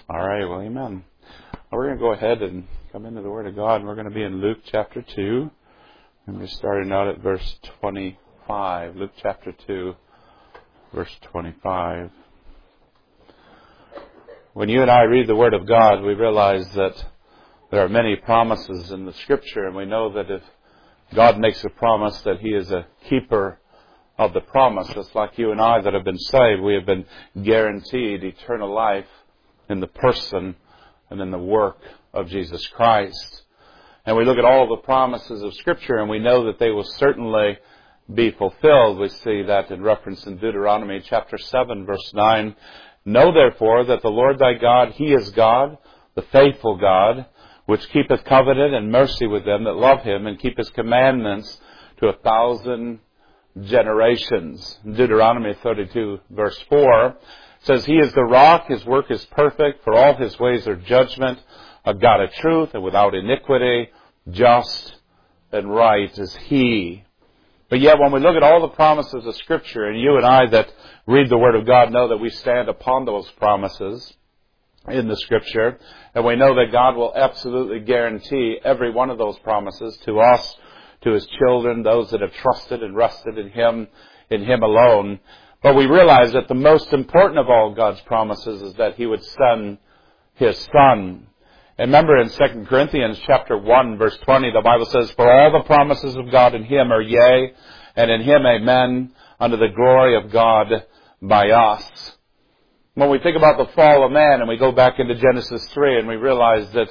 All right, well, amen. We're going to go ahead and come into the Word of God, and we're going to be in Luke chapter 2. And we're starting out at verse 25. Luke chapter 2, verse 25. When you and I read the Word of God, we realize that there are many promises in the Scripture, and we know that if God makes a promise, that He is a keeper of the promise. It's like you and I that have been saved. We have been guaranteed eternal life in the person and in the work of Jesus Christ. And we look at all the promises of Scripture and we know that they will certainly be fulfilled. We see that in reference in Deuteronomy chapter 7 verse 9. Know therefore that the Lord thy God, He is God, the faithful God, which keepeth covenant and mercy with them that love Him and keep His commandments to 1,000 generations. Deuteronomy 32 verse 4 says, He is the rock, His work is perfect, for all His ways are judgment, a God of truth and without iniquity, just and right is He. But yet when we look at all the promises of Scripture, and you and I that read the Word of God know that we stand upon those promises in the Scripture, and we know that God will absolutely guarantee every one of those promises to us, to His children, those that have trusted and rested in Him alone. But we realize that the most important of all God's promises is that He would send His Son. And remember in 2 Corinthians chapter 1 verse 20, the Bible says, For all the promises of God in Him are yea, and in Him amen, unto the glory of God by us. When we think about the fall of man and we go back into Genesis 3 and we realize that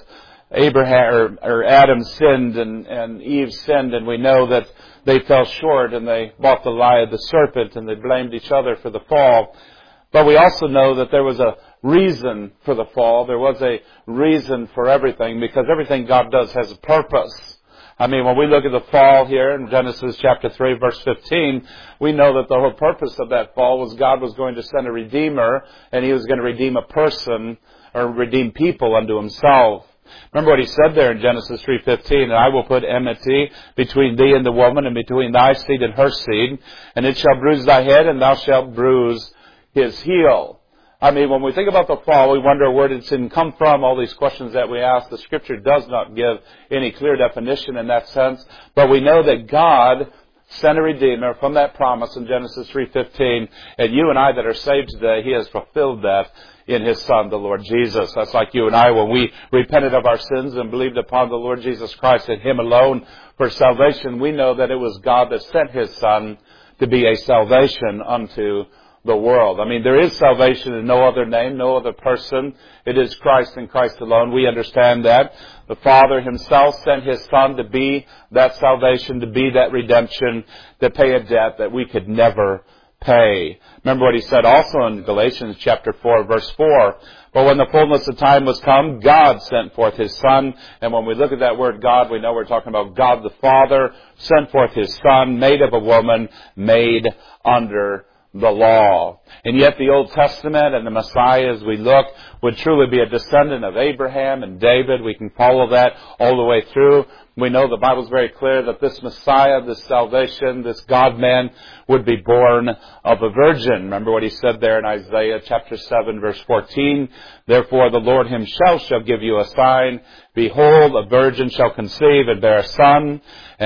Adam sinned and Eve sinned, and we know that they fell short and they bought the lie of the serpent and they blamed each other for the fall. But we also know that there was a reason for the fall. There was a reason for everything, because everything God does has a purpose. I mean, when we look at the fall here in Genesis chapter 3 verse 15, we know that the whole purpose of that fall was God was going to send a Redeemer, and He was going to redeem a person or redeem people unto Himself. Remember what He said there in Genesis 3:15, And I will put enmity between thee and the woman, and between thy seed and her seed, and it shall bruise thy head, and thou shalt bruise his heel. I mean, when we think about the fall, we wonder where did sin come from, all these questions that we ask. The Scripture does not give any clear definition in that sense, but we know that God sent a Redeemer from that promise in Genesis 3:15, and you and I that are saved today, He has fulfilled that in His Son, the Lord Jesus. That's like you and I, when we repented of our sins and believed upon the Lord Jesus Christ and Him alone for salvation, we know that it was God that sent His Son to be a salvation unto the world. I mean, there is salvation in no other name, no other person. It is Christ and Christ alone. We understand that. The Father Himself sent His Son to be that salvation, to be that redemption, to pay a debt that we could never pay. Remember what He said also in Galatians chapter 4 verse 4. But when the fullness of time was come, God sent forth His Son. And when we look at that word God, we know we're talking about God the Father sent forth His Son, made of a woman, made under the law. And yet the Old Testament and the Messiah, as we look, would truly be a descendant of Abraham and David. We can follow that all the way through. We know the Bible is very clear that this Messiah, this salvation, this God-man would be born of a virgin. Remember what He said there in Isaiah chapter 7 verse 14. Therefore the Lord Himself shall give you a sign. Behold, a virgin shall conceive and bear a son,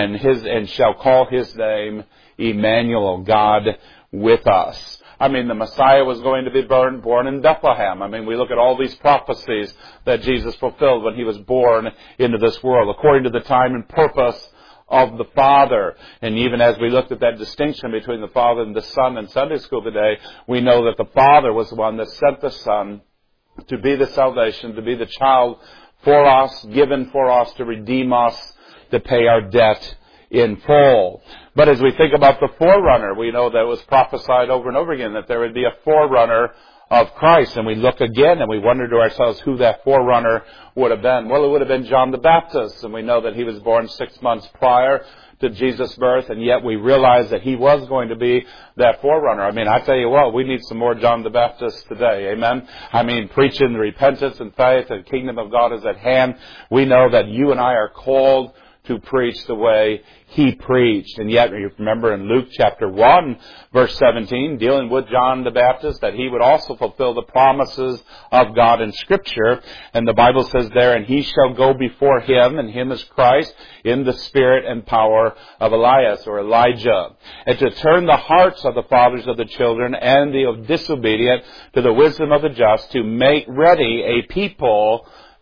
and shall call His name Emmanuel, God with us. I mean, the Messiah was going to be born in Bethlehem. I mean, we look at all these prophecies that Jesus fulfilled when He was born into this world, according to the time and purpose of the Father. And even as we looked at that distinction between the Father and the Son in Sunday school today, we know that the Father was the one that sent the Son to be the salvation, to be the child for us, given for us, to redeem us, to pay our debt in full. But as we think about the forerunner, we know that it was prophesied over and over again that there would be a forerunner of Christ. And we look again and we wonder to ourselves who that forerunner would have been. Well, it would have been John the Baptist. And we know that he was born 6 months prior to Jesus' birth. And yet we realize that he was going to be that forerunner. I mean, I tell you what, we need some more John the Baptists today. Amen. I mean, preaching repentance and faith and the kingdom of God is at hand. We know that you and I are called to preach the way he preached. And yet, you remember in Luke chapter 1, verse 17, dealing with John the Baptist, that he would also fulfill the promises of God in Scripture. And the Bible says there, and he shall go before him, and him is Christ, in the spirit and power of Elias, or Elijah, and to turn the hearts of the fathers of the children and the disobedient to the wisdom of the just, to make ready a people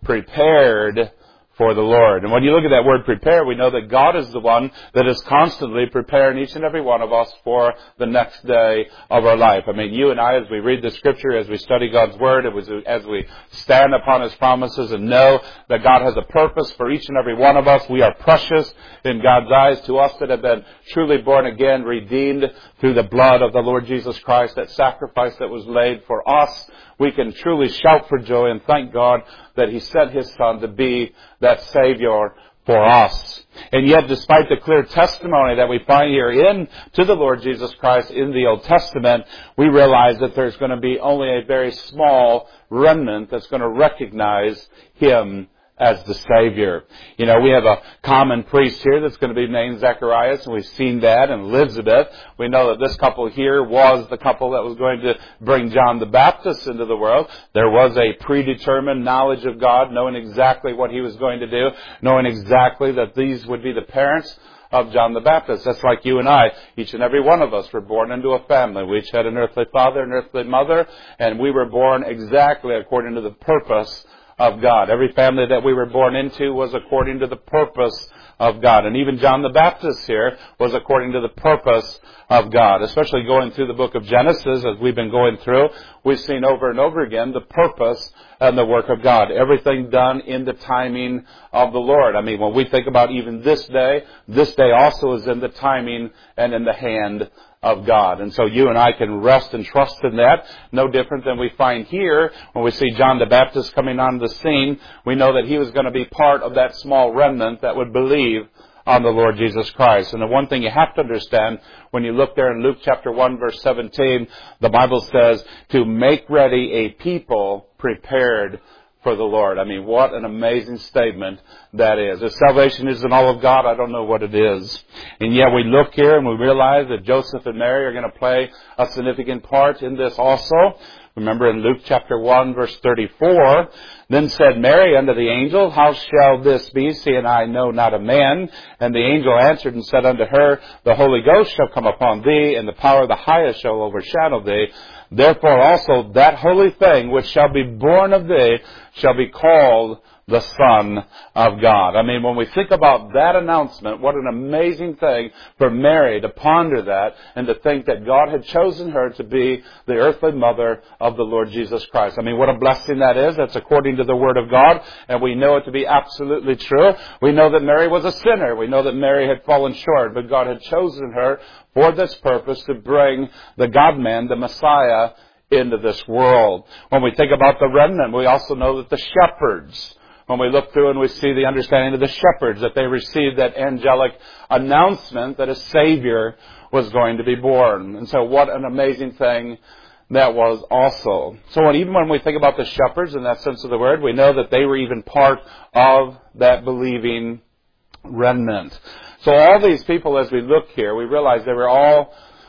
prepared for the Lord. And when you look at that word prepare, we know that God is the one that is constantly preparing each and every one of us for the next day of our life. I mean, you and I, as we read the Scripture, as we study God's Word, as we stand upon His promises and know that God has a purpose for each and every one of us, we are precious in God's eyes. To us that have been truly born again, redeemed through the blood of the Lord Jesus Christ, that sacrifice that was laid for us, we can truly shout for joy and thank God that He sent His Son to be that Savior for us. And yet, despite the clear testimony that we find here to the Lord Jesus Christ in the Old Testament, we realize that there's going to be only a very small remnant that's going to recognize Him as the Savior. You know, we have a common priest here that's going to be named Zacharias, and we've seen that, and Elizabeth. We know that this couple here was the couple that was going to bring John the Baptist into the world. There was a predetermined knowledge of God, knowing exactly what He was going to do, knowing exactly that these would be the parents of John the Baptist. That's like you and I. Each and every one of us were born into a family. We each had an earthly father, an earthly mother, and we were born exactly according to the purpose of God. Every family that we were born into was according to the purpose of God. And even John the Baptist here was according to the purpose of God. Especially going through the book of Genesis, as we've been going through, we've seen over and over again the purpose and the work of God. Everything done in the timing of the Lord. I mean, when we think about even this day also is in the timing and in the hand of God. And so you and I can rest and trust in that. No different than we find here when we see John the Baptist coming on the scene. We know that he was going to be part of that small remnant that would believe on the Lord Jesus Christ. And the one thing you have to understand, when you look there in Luke chapter 1 verse 17, the Bible says, to make ready a people prepared for the Lord. I mean, what an amazing statement that is. If salvation isn't all of God, I don't know what it is. And yet we look here and we realize that Joseph and Mary are going to play a significant part in this also. Remember in Luke chapter 1 verse 34, then said Mary unto the angel, how shall this be, seeing I know not a man? And the angel answered and said unto her, the Holy Ghost shall come upon thee, and the power of the highest shall overshadow thee. Therefore also that holy thing which shall be born of thee shall be called the Son of God. I mean, when we think about that announcement, what an amazing thing for Mary to ponder that and to think that God had chosen her to be the earthly mother of the Lord Jesus Christ. I mean, what a blessing that is. That's according to the Word of God, and we know it to be absolutely true. We know that Mary was a sinner. We know that Mary had fallen short, but God had chosen her for this purpose to bring the God-man, the Messiah, into this world. When we think about the remnant, we also know that the shepherds, when we look through and we see the understanding of the shepherds, that they received that angelic announcement that a Savior was going to be born. And so what an amazing thing that was also. So even when we think about the shepherds in that sense of the word, we know that they were even part of that believing remnant. So all these people, as we look here, we realize they were all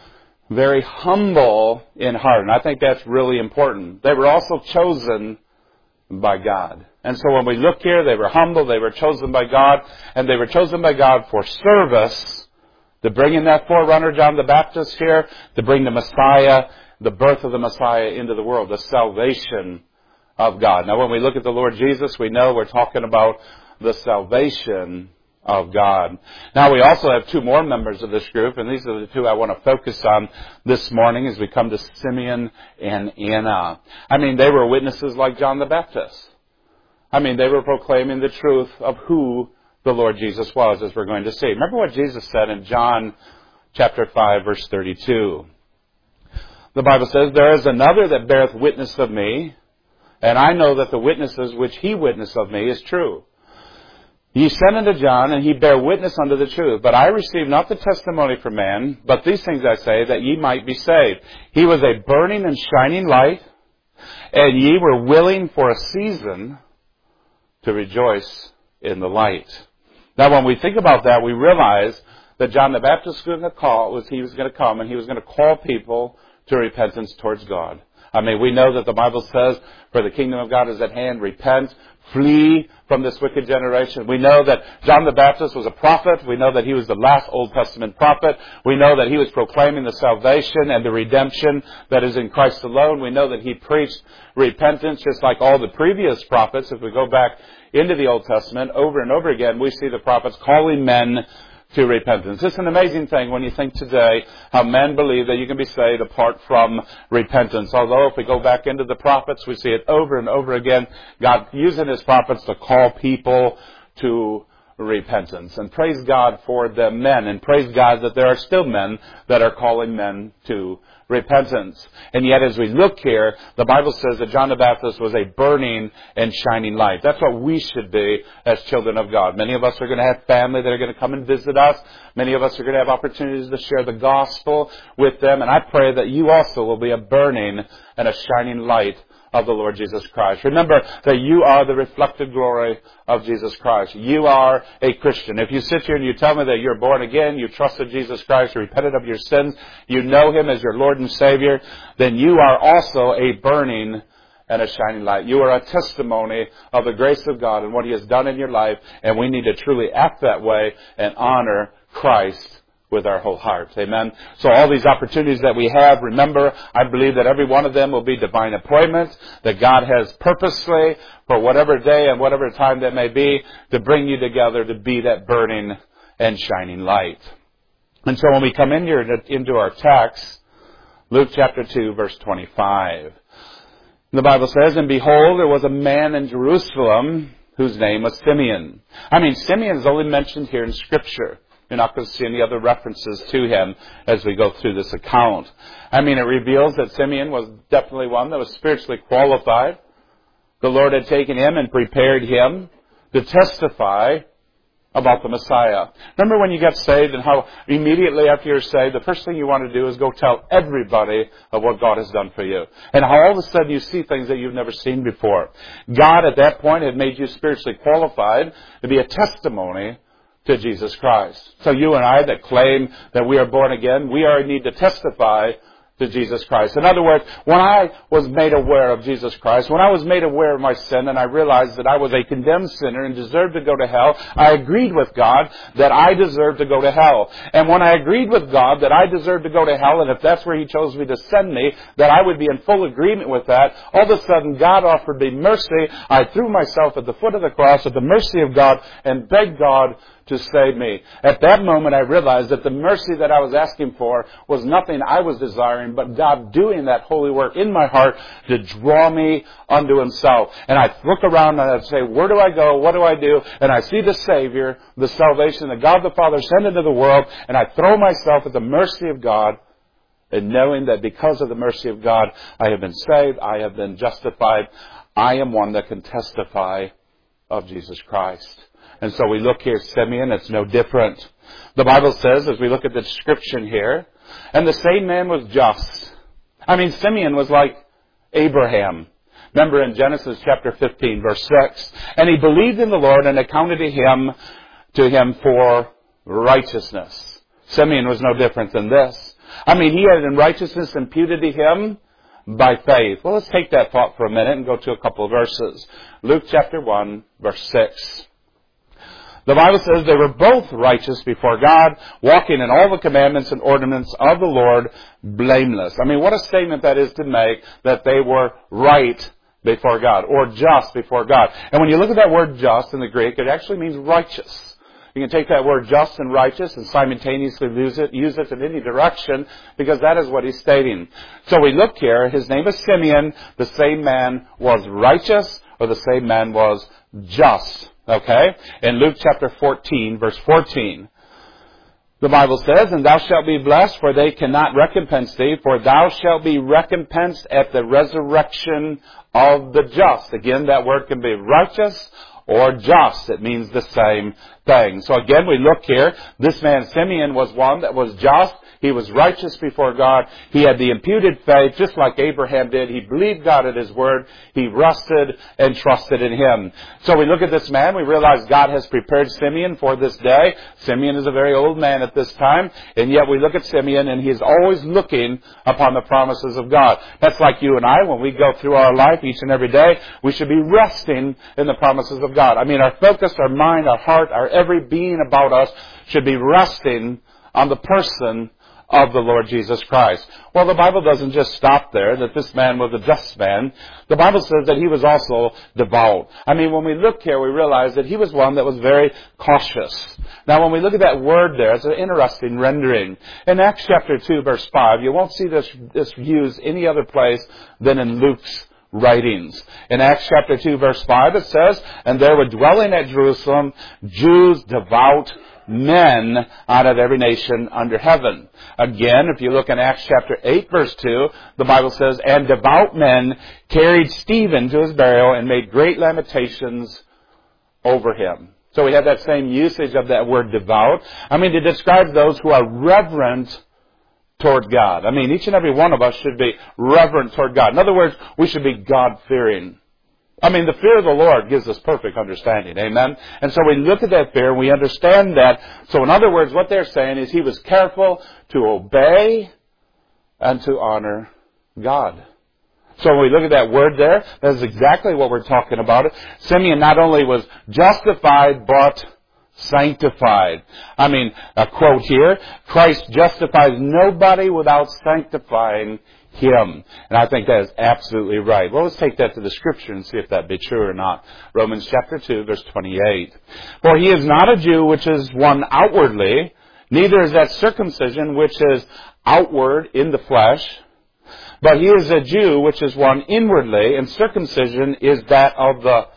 very humble in heart. And I think that's really important. They were also chosen by God. And so when we look here, they were humble, they were chosen by God, and they were chosen by God for service, to bring in that forerunner, John the Baptist here, to bring the Messiah, the birth of the Messiah into the world, the salvation of God. Now when we look at the Lord Jesus, we know we're talking about the salvation of God. Now we also have two more members of this group, and these are the two I want to focus on this morning as we come to Simeon and Anna. I mean, they were witnesses like John the Baptist. I mean, they were proclaiming the truth of who the Lord Jesus was, as we're going to see. Remember what Jesus said in John chapter 5, verse 32. The Bible says, there is another that beareth witness of me, and I know that the witnesses which he witnessed of me is true. Ye sent unto John, and he bare witness unto the truth. But I receive not the testimony from man, but these things I say, that ye might be saved. He was a burning and shining light, and ye were willing for a season to rejoice in the light. Now, when we think about that, we realize that John the Baptist was going to come and he was going to call people to repentance towards God. I mean, we know that the Bible says, for the kingdom of God is at hand, repent, flee from this wicked generation. We know that John the Baptist was a prophet. We know that he was the last Old Testament prophet. We know that he was proclaiming the salvation and the redemption that is in Christ alone. We know that he preached repentance just like all the previous prophets. If we go back into the Old Testament, over and over again, we see the prophets calling men to repentance. It's an amazing thing when you think today how men believe that you can be saved apart from repentance. Although if we go back into the prophets, we see it over and over again, God using his prophets to call people to repentance. And praise God for the men, and praise God that there are still men that are calling men to repentance. And yet as we look here, the Bible says that John the Baptist was a burning and shining light. That's what we should be as children of God. Many of us are going to have family that are going to come and visit us. Many of us are going to have opportunities to share the gospel with them. And I pray that you also will be a burning and a shining light of the Lord Jesus Christ. Remember that you are the reflected glory of Jesus Christ. You are a Christian. If you sit here and you tell me that you're born again, you trusted Jesus Christ, you repented of your sins, you know him as your Lord and Savior, then you are also a burning and a shining light. You are a testimony of the grace of God and what he has done in your life, and we need to truly act that way and honor Christ with our whole heart. Amen. So all these opportunities that we have, remember, I believe that every one of them will be divine appointments, that God has purposely, for whatever day and whatever time that may be, to bring you together to be that burning and shining light. And so when we come in here into our text, Luke chapter 2, verse 25, the Bible says, "And behold, there was a man in Jerusalem whose name was Simeon." I mean, Simeon is only mentioned here in Scripture. You're not going to see any other references to him as we go through this account. I mean, it reveals that Simeon was definitely one that was spiritually qualified. The Lord had taken him and prepared him to testify about the Messiah. Remember when you got saved and how immediately after you're saved, the first thing you want to do is go tell everybody of what God has done for you. And how all of a sudden you see things that you've never seen before. God at that point had made you spiritually qualified to be a testimony to Jesus Christ. So you and I that claim that we are born again, we are in need to testify to Jesus Christ. In other words, when I was made aware of Jesus Christ, when I was made aware of my sin and I realized that I was a condemned sinner and deserved to go to hell, I agreed with God that I deserved to go to hell. And when I agreed with God that I deserved to go to hell, and if that's where he chose me to send me, that I would be in full agreement with that, all of a sudden God offered me mercy. I threw myself at the foot of the cross at the mercy of God and begged God to save me. At that moment I realized that the mercy that I was asking for was nothing I was desiring, but God doing that holy work in my heart to draw me unto himself. And I look around and I'd say, where do I go? What do I do? And I see the Savior, the salvation that God the Father sent into the world, and I throw myself at the mercy of God, and knowing that because of the mercy of God, I have been saved, I have been justified. I am one that can testify of Jesus Christ. And so we look here, Simeon, it's no different. The Bible says, as we look at the description here, and the same man was just. I mean, Simeon was like Abraham. Remember in Genesis chapter 15, verse 6, "And he believed in the Lord and accounted to him for righteousness." Simeon was no different than this. I mean, he had righteousness imputed to him by faith. Well, let's take that thought for a minute and go to a couple of verses. Luke chapter 1, verse 6. The Bible says they were both righteous before God, walking in all the commandments and ordinances of the Lord, blameless. I mean, what a statement that is to make, that they were right before God, or just before God. And when you look at that word just in the Greek, it actually means righteous. You can take that word just and righteous and simultaneously use it in any direction, because that is what he's stating. So we look here, his name is Simeon, the same man was righteous, or the same man was just. Okay? In Luke chapter 14, verse 14, the Bible says, "And thou shalt be blessed, for they cannot recompense thee, for thou shalt be recompensed at the resurrection of the just." Again, that word can be righteous or just. It means the same thing. So again, we look here. This man, Simeon, was one that was just. He was righteous before God. He had the imputed faith, just like Abraham did. He believed God at His word. He rested and trusted in Him. So we look at this man. We realize God has prepared Simeon for this day. Simeon is a very old man at this time. And yet we look at Simeon, and he is always looking upon the promises of God. That's like you and I. When we go through our life each and every day, we should be resting in the promises of God. I mean, our focus, our mind, our heart, our every being about us should be resting on the person of the Lord Jesus Christ. Well, the Bible doesn't just stop there, that this man was a just man. The Bible says that he was also devout. I mean, when we look here, we realize that he was one that was very cautious. Now, when we look at that word there, it's an interesting rendering. In Acts chapter 2, verse 5, you won't see this used any other place than in Luke's writings. In Acts chapter 2, verse 5, it says, "And there were dwelling at Jerusalem Jews, devout men out of every nation under heaven." Again, if you look in Acts chapter 8, verse 2, the Bible says, "And devout men carried Stephen to his burial and made great lamentations over him." So we have that same usage of that word devout. I mean, to describe those who are reverent toward God. I mean, each and every one of us should be reverent toward God. In other words, we should be God-fearing. I mean, the fear of the Lord gives us perfect understanding. Amen? And so we look at that fear and we understand that. So in other words, what they're saying is he was careful to obey and to honor God. So when we look at that word there, that's exactly what we're talking about. Simeon not only was justified, but sanctified. I mean, a quote here, "Christ justifies nobody without sanctifying him." And I think that is absolutely right. Well, let's take that to the Scripture and see if that be true or not. Romans chapter 2, verse 28. "For he is not a Jew which is one outwardly, neither is that circumcision which is outward in the flesh, but he is a Jew which is one inwardly, and circumcision is that of the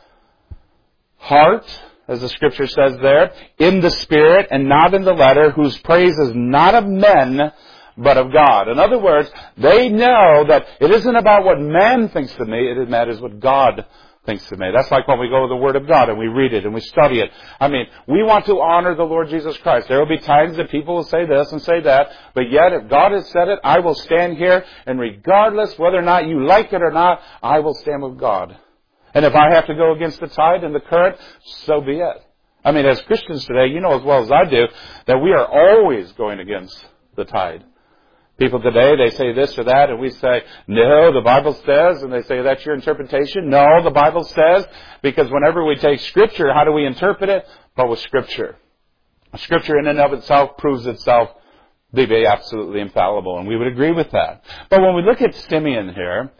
heart," as the Scripture says there, "in the Spirit and not in the letter, whose praise is not of men, but of God." In other words, they know that it isn't about what man thinks of me, it matters what God thinks of me. That's like when we go to the Word of God and we read it and we study it. I mean, we want to honor the Lord Jesus Christ. There will be times that people will say this and say that, but yet if God has said it, I will stand here, and regardless whether or not you like it or not, I will stand with God. And if I have to go against the tide and the current, so be it. I mean, as Christians today, you know as well as I do, that we are always going against the tide. People today, they say this or that, and we say, "No, the Bible says," and they say, "That's your interpretation." No, the Bible says, because whenever we take Scripture, how do we interpret it? But with Scripture. Scripture in and of itself proves itself to be absolutely infallible, and we would agree with that. But when we look at Simeon here,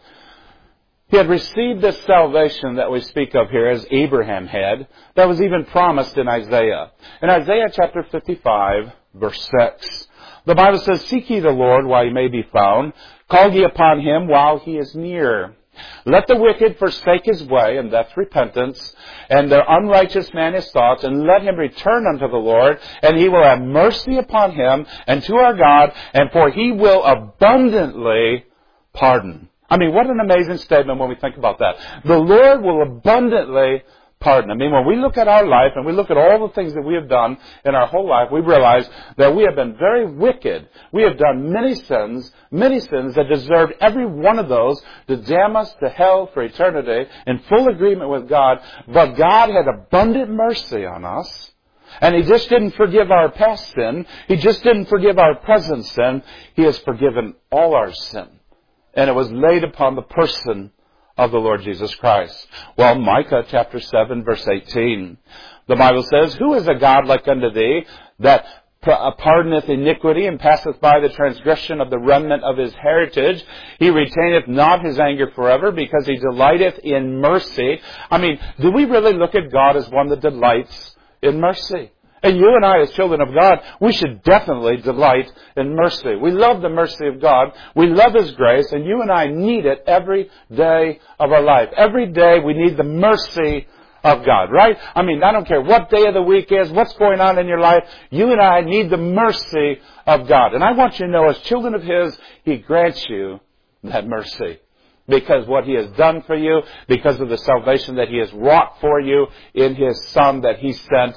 he had received this salvation that we speak of here, as Abraham had, that was even promised in Isaiah. In Isaiah chapter 55, verse 6, the Bible says, "Seek ye the Lord while he may be found. Call ye upon him while he is near. Let the wicked forsake his way," and that's repentance, "and the unrighteous man his thoughts, and let him return unto the Lord, and he will have mercy upon him and to our God, and for he will abundantly pardon." I mean, what an amazing statement when we think about that. The Lord will abundantly pardon. I mean, when we look at our life and we look at all the things that we have done in our whole life, we realize that we have been very wicked. We have done many sins that deserved every one of those to damn us to hell for eternity in full agreement with God. But God had abundant mercy on us. And He just didn't forgive our past sin. He just didn't forgive our present sin. He has forgiven all our sin. And it was laid upon the person of the Lord Jesus Christ. Well, Micah chapter 7, verse 18. The Bible says, "Who is a God like unto thee, that pardoneth iniquity, and passeth by the transgression of the remnant of his heritage? He retaineth not his anger forever, because he delighteth in mercy." I mean, do we really look at God as one that delights in mercy? And you and I, as children of God, we should definitely delight in mercy. We love the mercy of God. We love His grace, and you and I need it every day of our life. Every day we need the mercy of God, right? I mean, I don't care what day of the week is, what's going on in your life, you and I need the mercy of God. And I want you to know, as children of His, He grants you that mercy. Because what He has done for you, because of the salvation that He has wrought for you in His Son that He sent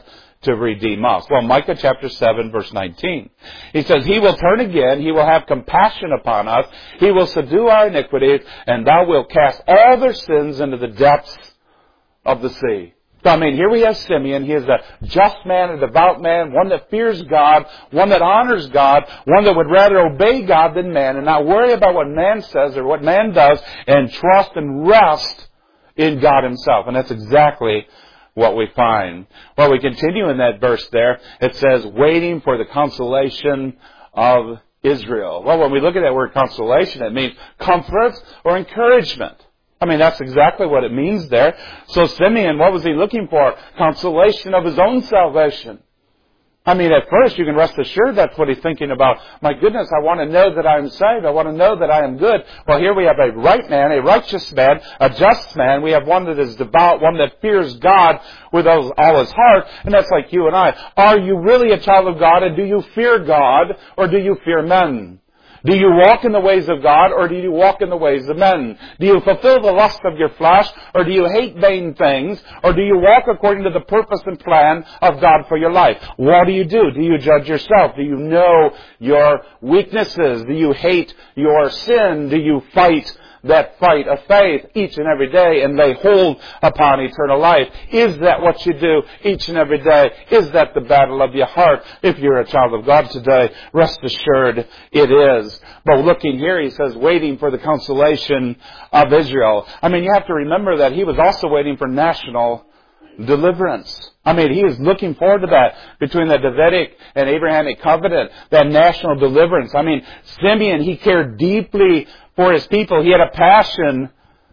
to redeem us. Well, Micah chapter 7, verse 19. He says, He will turn again, He will have compassion upon us, He will subdue our iniquities, and Thou wilt cast all their sins into the depths of the sea. So, I mean, here we have Simeon. He is a just man, a devout man, one that fears God, one that honors God, one that would rather obey God than man and not worry about what man says or what man does and trust and rest in God Himself. And that's exactly what we find. Well, we continue in that verse there. It says, waiting for the consolation of Israel. Well, when we look at that word consolation, it means comfort or encouragement. I mean, that's exactly what it means there. So Simeon, what was he looking for? Consolation of his own salvation. I mean, at first you can rest assured that's what he's thinking about. My goodness, I want to know that I am saved. I want to know that I am good. Well, here we have a right man, a righteous man, a just man. We have one that is devout, one that fears God with all his heart. And that's like you and I. Are you really a child of God, and do you fear God, or do you fear men? Do you walk in the ways of God, or do you walk in the ways of men? Do you fulfill the lust of your flesh, or do you hate vain things, or do you walk according to the purpose and plan of God for your life? What do you do? Do you judge yourself? Do you know your weaknesses? Do you hate your sin? Do you fight that fight of faith each and every day and lay hold upon eternal life? Is that what you do each and every day? Is that the battle of your heart? If you're a child of God today, rest assured it is. But looking here, he says, waiting for the consolation of Israel. I mean, you have to remember that he was also waiting for national deliverance. I mean, he was looking forward to that between the Davidic and Abrahamic covenant, that national deliverance. I mean, Simeon, he cared deeply for his people. He had a passion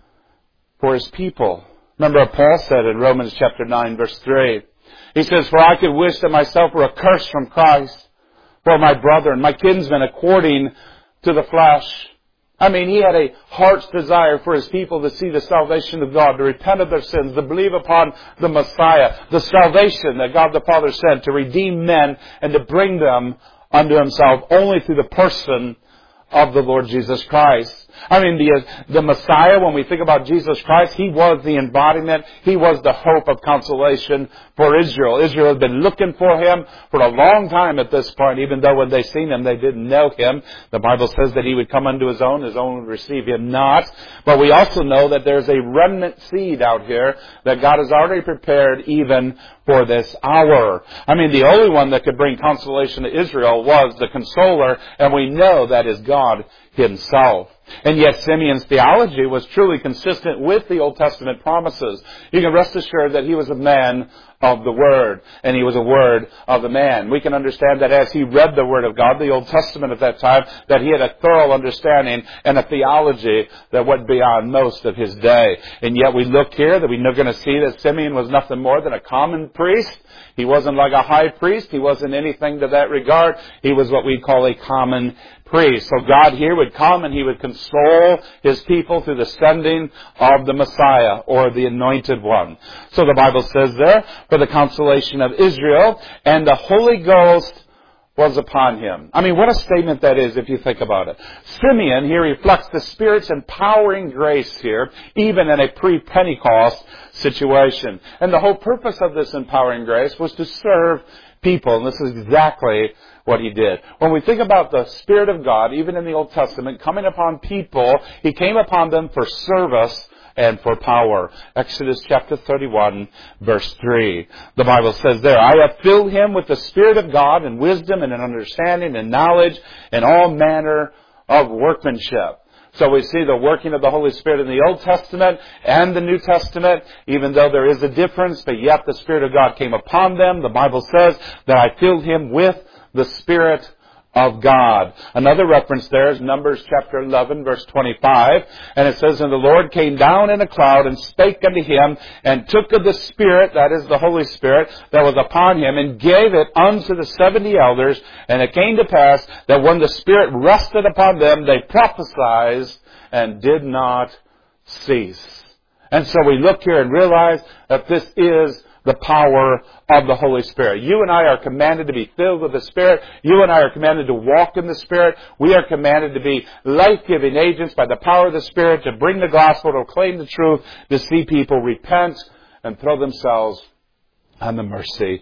for his people. Remember what Paul said in Romans chapter 9, verse 3. He says, for I could wish that myself were accursed from Christ for my brethren, my kinsmen, according to the flesh. I mean, he had a heart's desire for his people to see the salvation of God, to repent of their sins, to believe upon the Messiah, the salvation that God the Father sent to redeem men and to bring them unto Himself only through the person of the Lord Jesus Christ. I mean, the Messiah, when we think about Jesus Christ, He was the embodiment. He was the hope of consolation for Israel. Israel had been looking for Him for a long time at this point, even though when they seen Him, they didn't know Him. The Bible says that He would come unto His own would receive Him not. But we also know that there's a remnant seed out here that God has already prepared even for this hour. I mean, the only one that could bring consolation to Israel was the Consoler, and we know that is God Himself. And yet Simeon's theology was truly consistent with the Old Testament promises. You can rest assured that he was a man of the Word, and he was a Word of the man. We can understand that as he read the Word of God, the Old Testament at that time, that he had a thorough understanding and a theology that went beyond most of his day. And yet we look here that we're going to see that Simeon was nothing more than a common priest. He wasn't like a high priest. He wasn't anything to that regard. He was what we call a common priest. So God here would come and He would console His people through the sending of the Messiah or the Anointed One. So the Bible says there, for the consolation of Israel, and the Holy Ghost was upon Him. I mean, what a statement that is if you think about it. Simeon here reflects the Spirit's empowering grace here, even in a pre-Pentecost situation. And the whole purpose of this empowering grace was to serve people. And this is exactly what He did. When we think about the Spirit of God, even in the Old Testament, coming upon people, He came upon them for service and for power. Exodus chapter 31, verse 3. The Bible says there, I have filled him with the Spirit of God and wisdom and understanding and knowledge and all manner of workmanship. So we see the working of the Holy Spirit in the Old Testament and the New Testament, even though there is a difference, but yet the Spirit of God came upon them. The Bible says that I filled him with the Spirit of God. Another reference there is Numbers chapter 11, verse 25. And it says, and the Lord came down in a cloud and spake unto him, and took of the Spirit, that is the Holy Spirit, that was upon him, and gave it unto the 70 elders. And it came to pass that when the Spirit rested upon them, they prophesied and did not cease. And so we look here and realize that this is the power of the Holy Spirit. You and I are commanded to be filled with the Spirit. You and I are commanded to walk in the Spirit. We are commanded to be life-giving agents by the power of the Spirit, to bring the gospel, to claim the truth, to see people repent and throw themselves on the mercy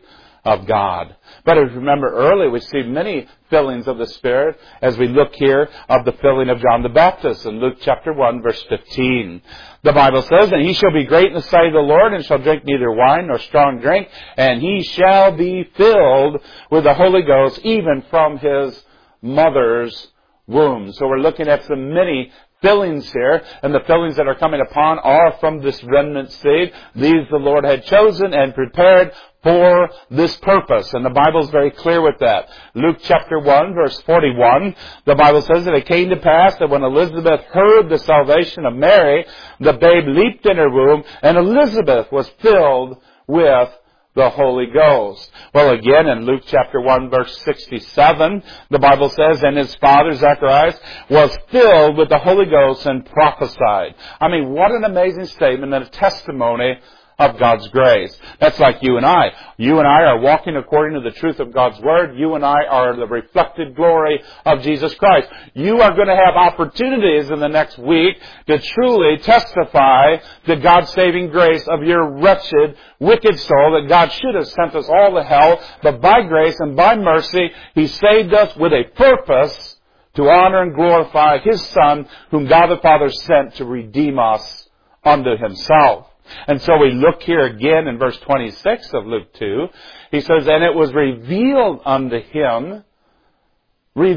of God. But as remember earlier, we see many fillings of the Spirit as we look here of the filling of John the Baptist in Luke chapter 1, verse 15. The Bible says, "And he shall be great in the sight of the Lord, and shall drink neither wine nor strong drink, and he shall be filled with the Holy Ghost, even from his mother's womb." So we're looking at some many fillings here, and the fillings that are coming upon are from this remnant seed. These the Lord had chosen and prepared for this purpose. And the Bible is very clear with that. Luke chapter 1, verse 41, the Bible says that it came to pass that when Elizabeth heard the salvation of Mary, the babe leaped in her womb, and Elizabeth was filled with the Holy Ghost. Well, again, in Luke chapter 1, verse 67, the Bible says, "And his father, Zacharias, was filled with the Holy Ghost and prophesied." I mean, what an amazing statement and a testimony of God's grace. That's like you and I. You and I are walking according to the truth of God's Word. You and I are the reflected glory of Jesus Christ. You are going to have opportunities in the next week to truly testify to God's saving grace of your wretched, wicked soul, that God should have sent us all to hell, but by grace and by mercy, He saved us with a purpose to honor and glorify His Son, whom God the Father sent to redeem us unto Himself. And so we look here again in verse 26 of Luke 2. He says, "And it was revealed unto him by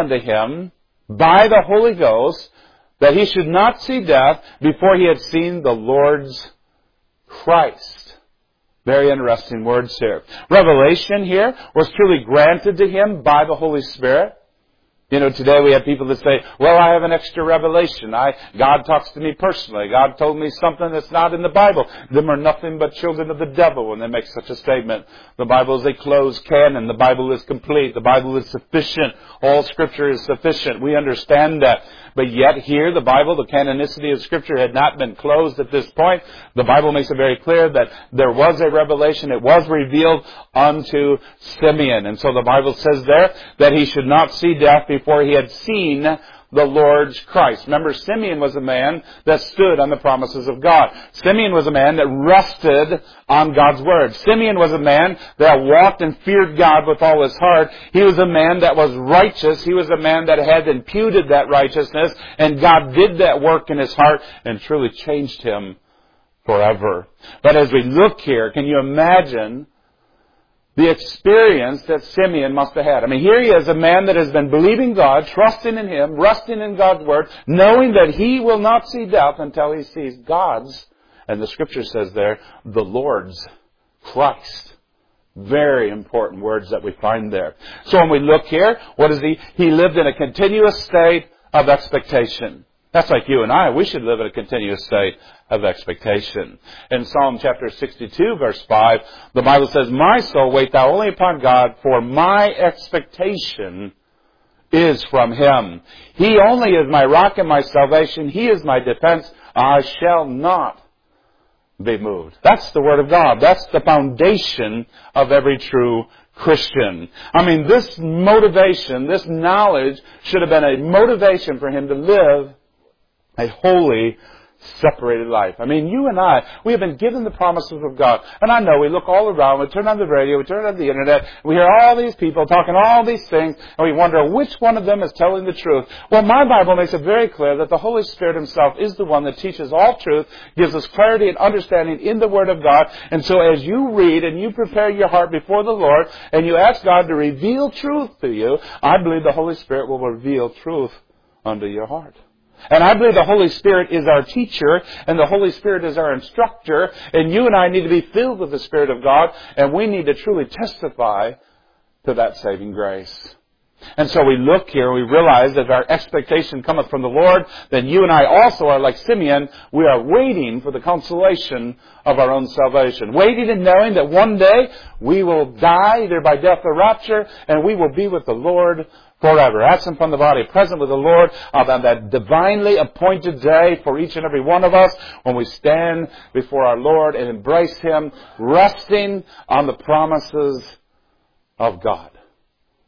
the Holy Ghost, that he should not see death before he had seen the Lord's Christ." Very interesting words here. Revelation here was truly granted to him by the Holy Spirit. You know, today we have people that say, "Well, I have an extra revelation. God talks to me personally. God told me something that's not in the Bible." Them are nothing but children of the devil when they make such a statement. The Bible is a closed canon. The Bible is complete. The Bible is sufficient. All Scripture is sufficient. We understand that. But yet here, the Bible, the canonicity of Scripture had not been closed at this point. The Bible makes it very clear that there was a revelation. It was revealed unto Simeon. And so the Bible says there that he should not see death before he had seen the Lord's Christ. Remember, Simeon was a man that stood on the promises of God. Simeon was a man that rested on God's Word. Simeon was a man that walked and feared God with all his heart. He was a man that was righteous. He was a man that had imputed that righteousness, and God did that work in his heart and truly changed him forever. But as we look here, can you imagine the experience that Simeon must have had? I mean, here he is, a man that has been believing God, trusting in Him, resting in God's Word, knowing that he will not see death until he sees God's, and the Scripture says there, the Lord's Christ. Very important words that we find there. So when we look here, what is he? He lived in a continuous state of expectation. That's like you and I. We should live in a continuous state of expectation. In Psalm chapter 62, verse 5, the Bible says, "My soul, wait thou only upon God, for my expectation is from Him. He only is my rock and my salvation. He is my defense. I shall not be moved." That's the Word of God. That's the foundation of every true Christian. I mean, this motivation, this knowledge should have been a motivation for him to live a holy, separated life. I mean, you and I, we have been given the promises of God. And I know we look all around, we turn on the radio, we turn on the internet, we hear all these people talking all these things, and we wonder which one of them is telling the truth. Well, my Bible makes it very clear that the Holy Spirit Himself is the one that teaches all truth, gives us clarity and understanding in the Word of God. And so as you read and you prepare your heart before the Lord, and you ask God to reveal truth to you, I believe the Holy Spirit will reveal truth unto your heart. And I believe the Holy Spirit is our teacher, and the Holy Spirit is our instructor, and you and I need to be filled with the Spirit of God, and we need to truly testify to that saving grace. And so we look here, we realize that our expectation cometh from the Lord, then you and I also are like Simeon. We are waiting for the consolation of our own salvation. Waiting and knowing that one day we will die, either by death or rapture, and we will be with the Lord forever. Absent from the body, present with the Lord on that divinely appointed day for each and every one of us when we stand before our Lord and embrace Him, resting on the promises of God.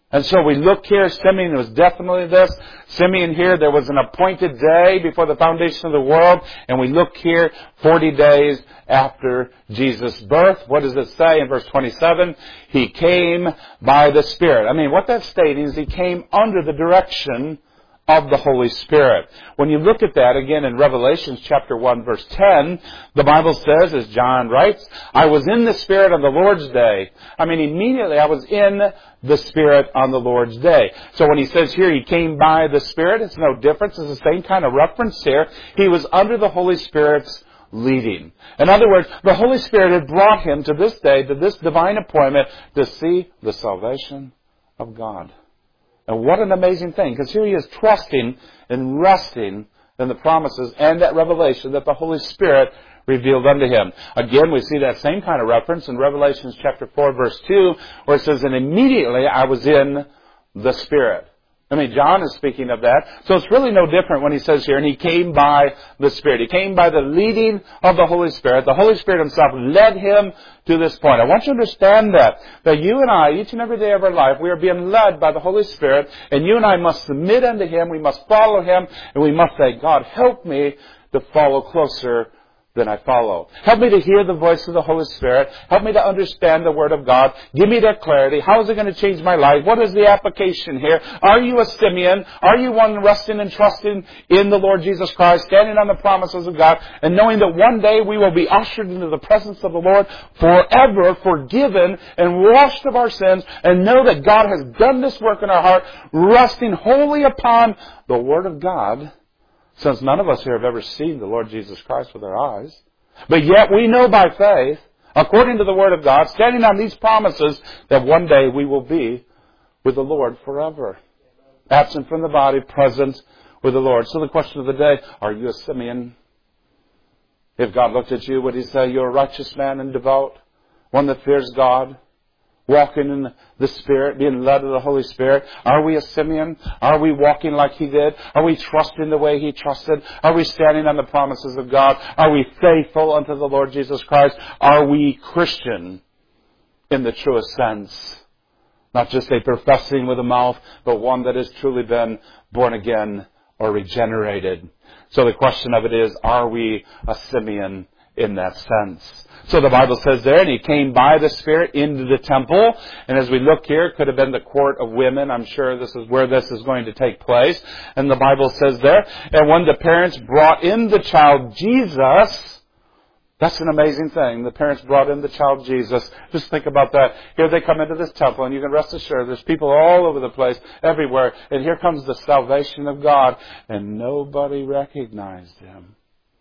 And so we look here, Simeon was definitely this. Simeon here, there was an appointed day before the foundation of the world. And we look here, 40 days after Jesus' birth. What does it say in verse 27? He came by the Spirit. I mean, what that's stating is he came under the direction of the Holy Spirit. When you look at that again in Revelation chapter 1 verse 10, the Bible says, as John writes, I was in the Spirit on the Lord's day. I mean, immediately I was in the Spirit on the Lord's day. So when he says here he came by the Spirit, it's no difference. It's the same kind of reference here. He was under the Holy Spirit's leading. In other words, the Holy Spirit had brought him to this day, to this divine appointment, to see the salvation of God. And what an amazing thing, because here he is trusting and resting in the promises and that revelation that the Holy Spirit revealed unto him. Again, we see that same kind of reference in Revelation chapter 4, verse 2, where it says, and immediately I was in the Spirit. I mean, John is speaking of that. So it's really no different when he says here, and he came by the Spirit. He came by the leading of the Holy Spirit. The Holy Spirit himself led him to this point. I want you to understand that you and I, each and every day of our life, we are being led by the Holy Spirit, and you and I must submit unto him, we must follow him, and we must say, God, help me to follow closer than I follow. Help me to hear the voice of the Holy Spirit. Help me to understand the Word of God. Give me that clarity. How is it going to change my life? What is the application here? Are you a Simeon? Are you one resting and trusting in the Lord Jesus Christ, standing on the promises of God, and knowing that one day we will be ushered into the presence of the Lord forever, forgiven and washed of our sins, and know that God has done this work in our heart, resting wholly upon the Word of God? Since none of us here have ever seen the Lord Jesus Christ with our eyes. But yet we know by faith, according to the Word of God, standing on these promises, that one day we will be with the Lord forever. Absent from the body, present with the Lord. So the question of the day, are you a Simeon? If God looked at you, would he say, you're a righteous man and devout, one that fears God, walking in the Spirit, being led of the Holy Spirit? Are we a Simeon? Are we walking like he did? Are we trusting the way he trusted? Are we standing on the promises of God? Are we faithful unto the Lord Jesus Christ? Are we Christian in the truest sense? Not just a professing with the mouth, but one that has truly been born again or regenerated. So the question of it is, are we a Simeon in that sense? So the Bible says there, and he came by the Spirit into the temple. And as we look here, it could have been the court of women. I'm sure this is where this is going to take place. And the Bible says there, and when the parents brought in the child Jesus, that's an amazing thing. The parents brought in the child Jesus. Just think about that. Here they come into this temple, and you can rest assured there's people all over the place, everywhere. And here comes the salvation of God, and nobody recognized him.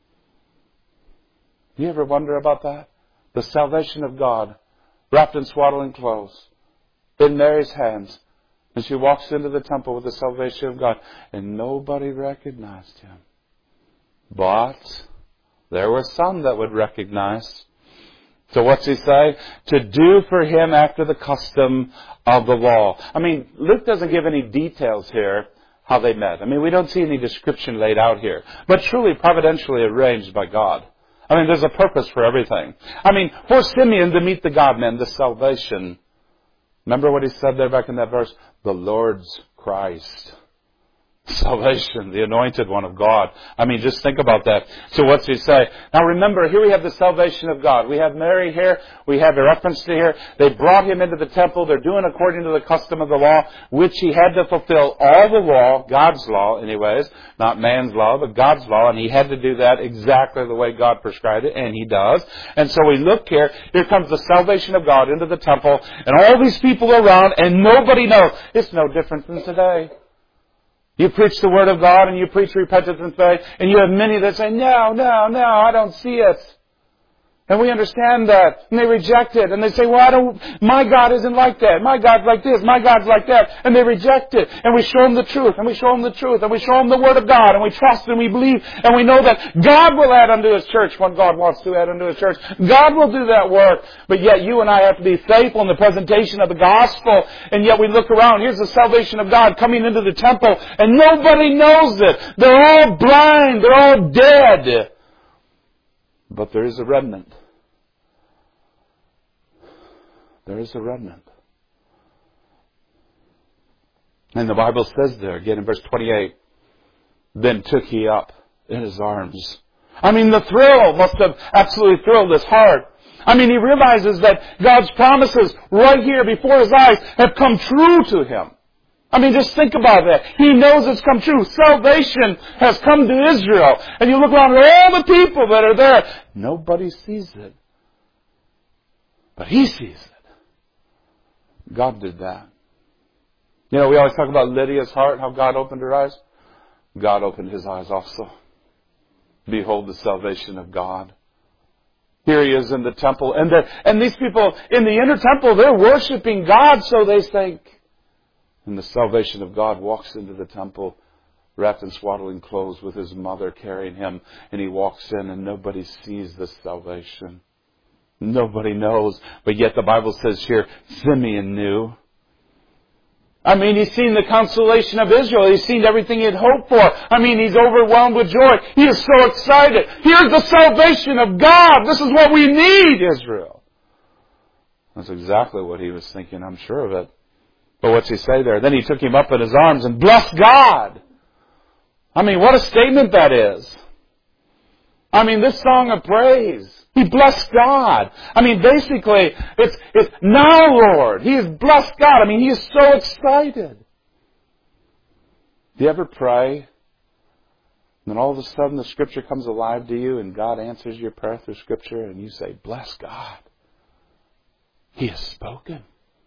Do you ever wonder about that? The salvation of God, wrapped in swaddling clothes, in Mary's hands. And she walks into the temple with the salvation of God, and nobody recognized him. But there were some that would recognize. So what's he say? To do for him after the custom of the law. I mean, Luke doesn't give any details here how they met. I mean, we don't see any description laid out here. But truly providentially arranged by God. I mean, there's a purpose for everything. I mean, for Simeon to meet the God-man, the salvation. Remember what he said there back in that verse? The Lord's Christ. Salvation, the anointed one of God. I mean, just think about that. So what's he say? Now remember, here we have the salvation of God. We have Mary here. We have a reference to here. They brought him into the temple. They're doing according to the custom of the law, which he had to fulfill all the law, God's law anyways, not man's law, but God's law, and he had to do that exactly the way God prescribed it, and he does. And so we look here. Here comes the salvation of God into the temple, and all these people around, and nobody knows. It's no different than today. You preach the Word of God and you preach repentance and faith, and you have many that say, no, I don't see it. And we understand that. And they reject it. And they say, well, my God isn't like that. My God's like this. My God's like that. And they reject it. And we show them the truth. And we show them the truth. And we show them the Word of God. And we trust and we believe. And we know that God will add unto His church what God wants to add unto His church. God will do that work. But yet you and I have to be faithful in the presentation of the gospel. And yet we look around. Here's the salvation of God coming into the temple. And nobody knows it. They're all blind. They're all dead. But there is a remnant. There is a remnant. And the Bible says there, again in verse 28, then took he up in his arms. I mean, the thrill must have absolutely thrilled his heart. I mean, he realizes that God's promises right here before his eyes have come true to him. I mean, just think about that. He knows it's come true. Salvation has come to Israel. And you look around at all the people that are there. Nobody sees it. But he sees it. God did that. You know, we always talk about Lydia's heart, how God opened her eyes. God opened his eyes also. Behold the salvation of God. Here he is in the temple. And these people in the inner temple, they're worshiping God, so they think. And the salvation of God walks into the temple, wrapped in swaddling clothes with his mother carrying him. And he walks in and nobody sees this salvation. Nobody knows. But yet the Bible says here, Simeon knew. I mean, he's seen the consolation of Israel. He's seen everything he had hoped for. I mean, he's overwhelmed with joy. He is so excited. Here's the salvation of God. This is what we need, Israel. That's exactly what he was thinking, I'm sure of it. But what's he say there? Then he took him up in his arms and blessed God. I mean, what a statement that is. I mean, this song of praise. He blessed God. I mean, basically, it's now, Lord. He has blessed God. I mean, he is so excited. Do you ever pray? And then all of a sudden the Scripture comes alive to you and God answers your prayer through Scripture and you say, bless God. He has spoken.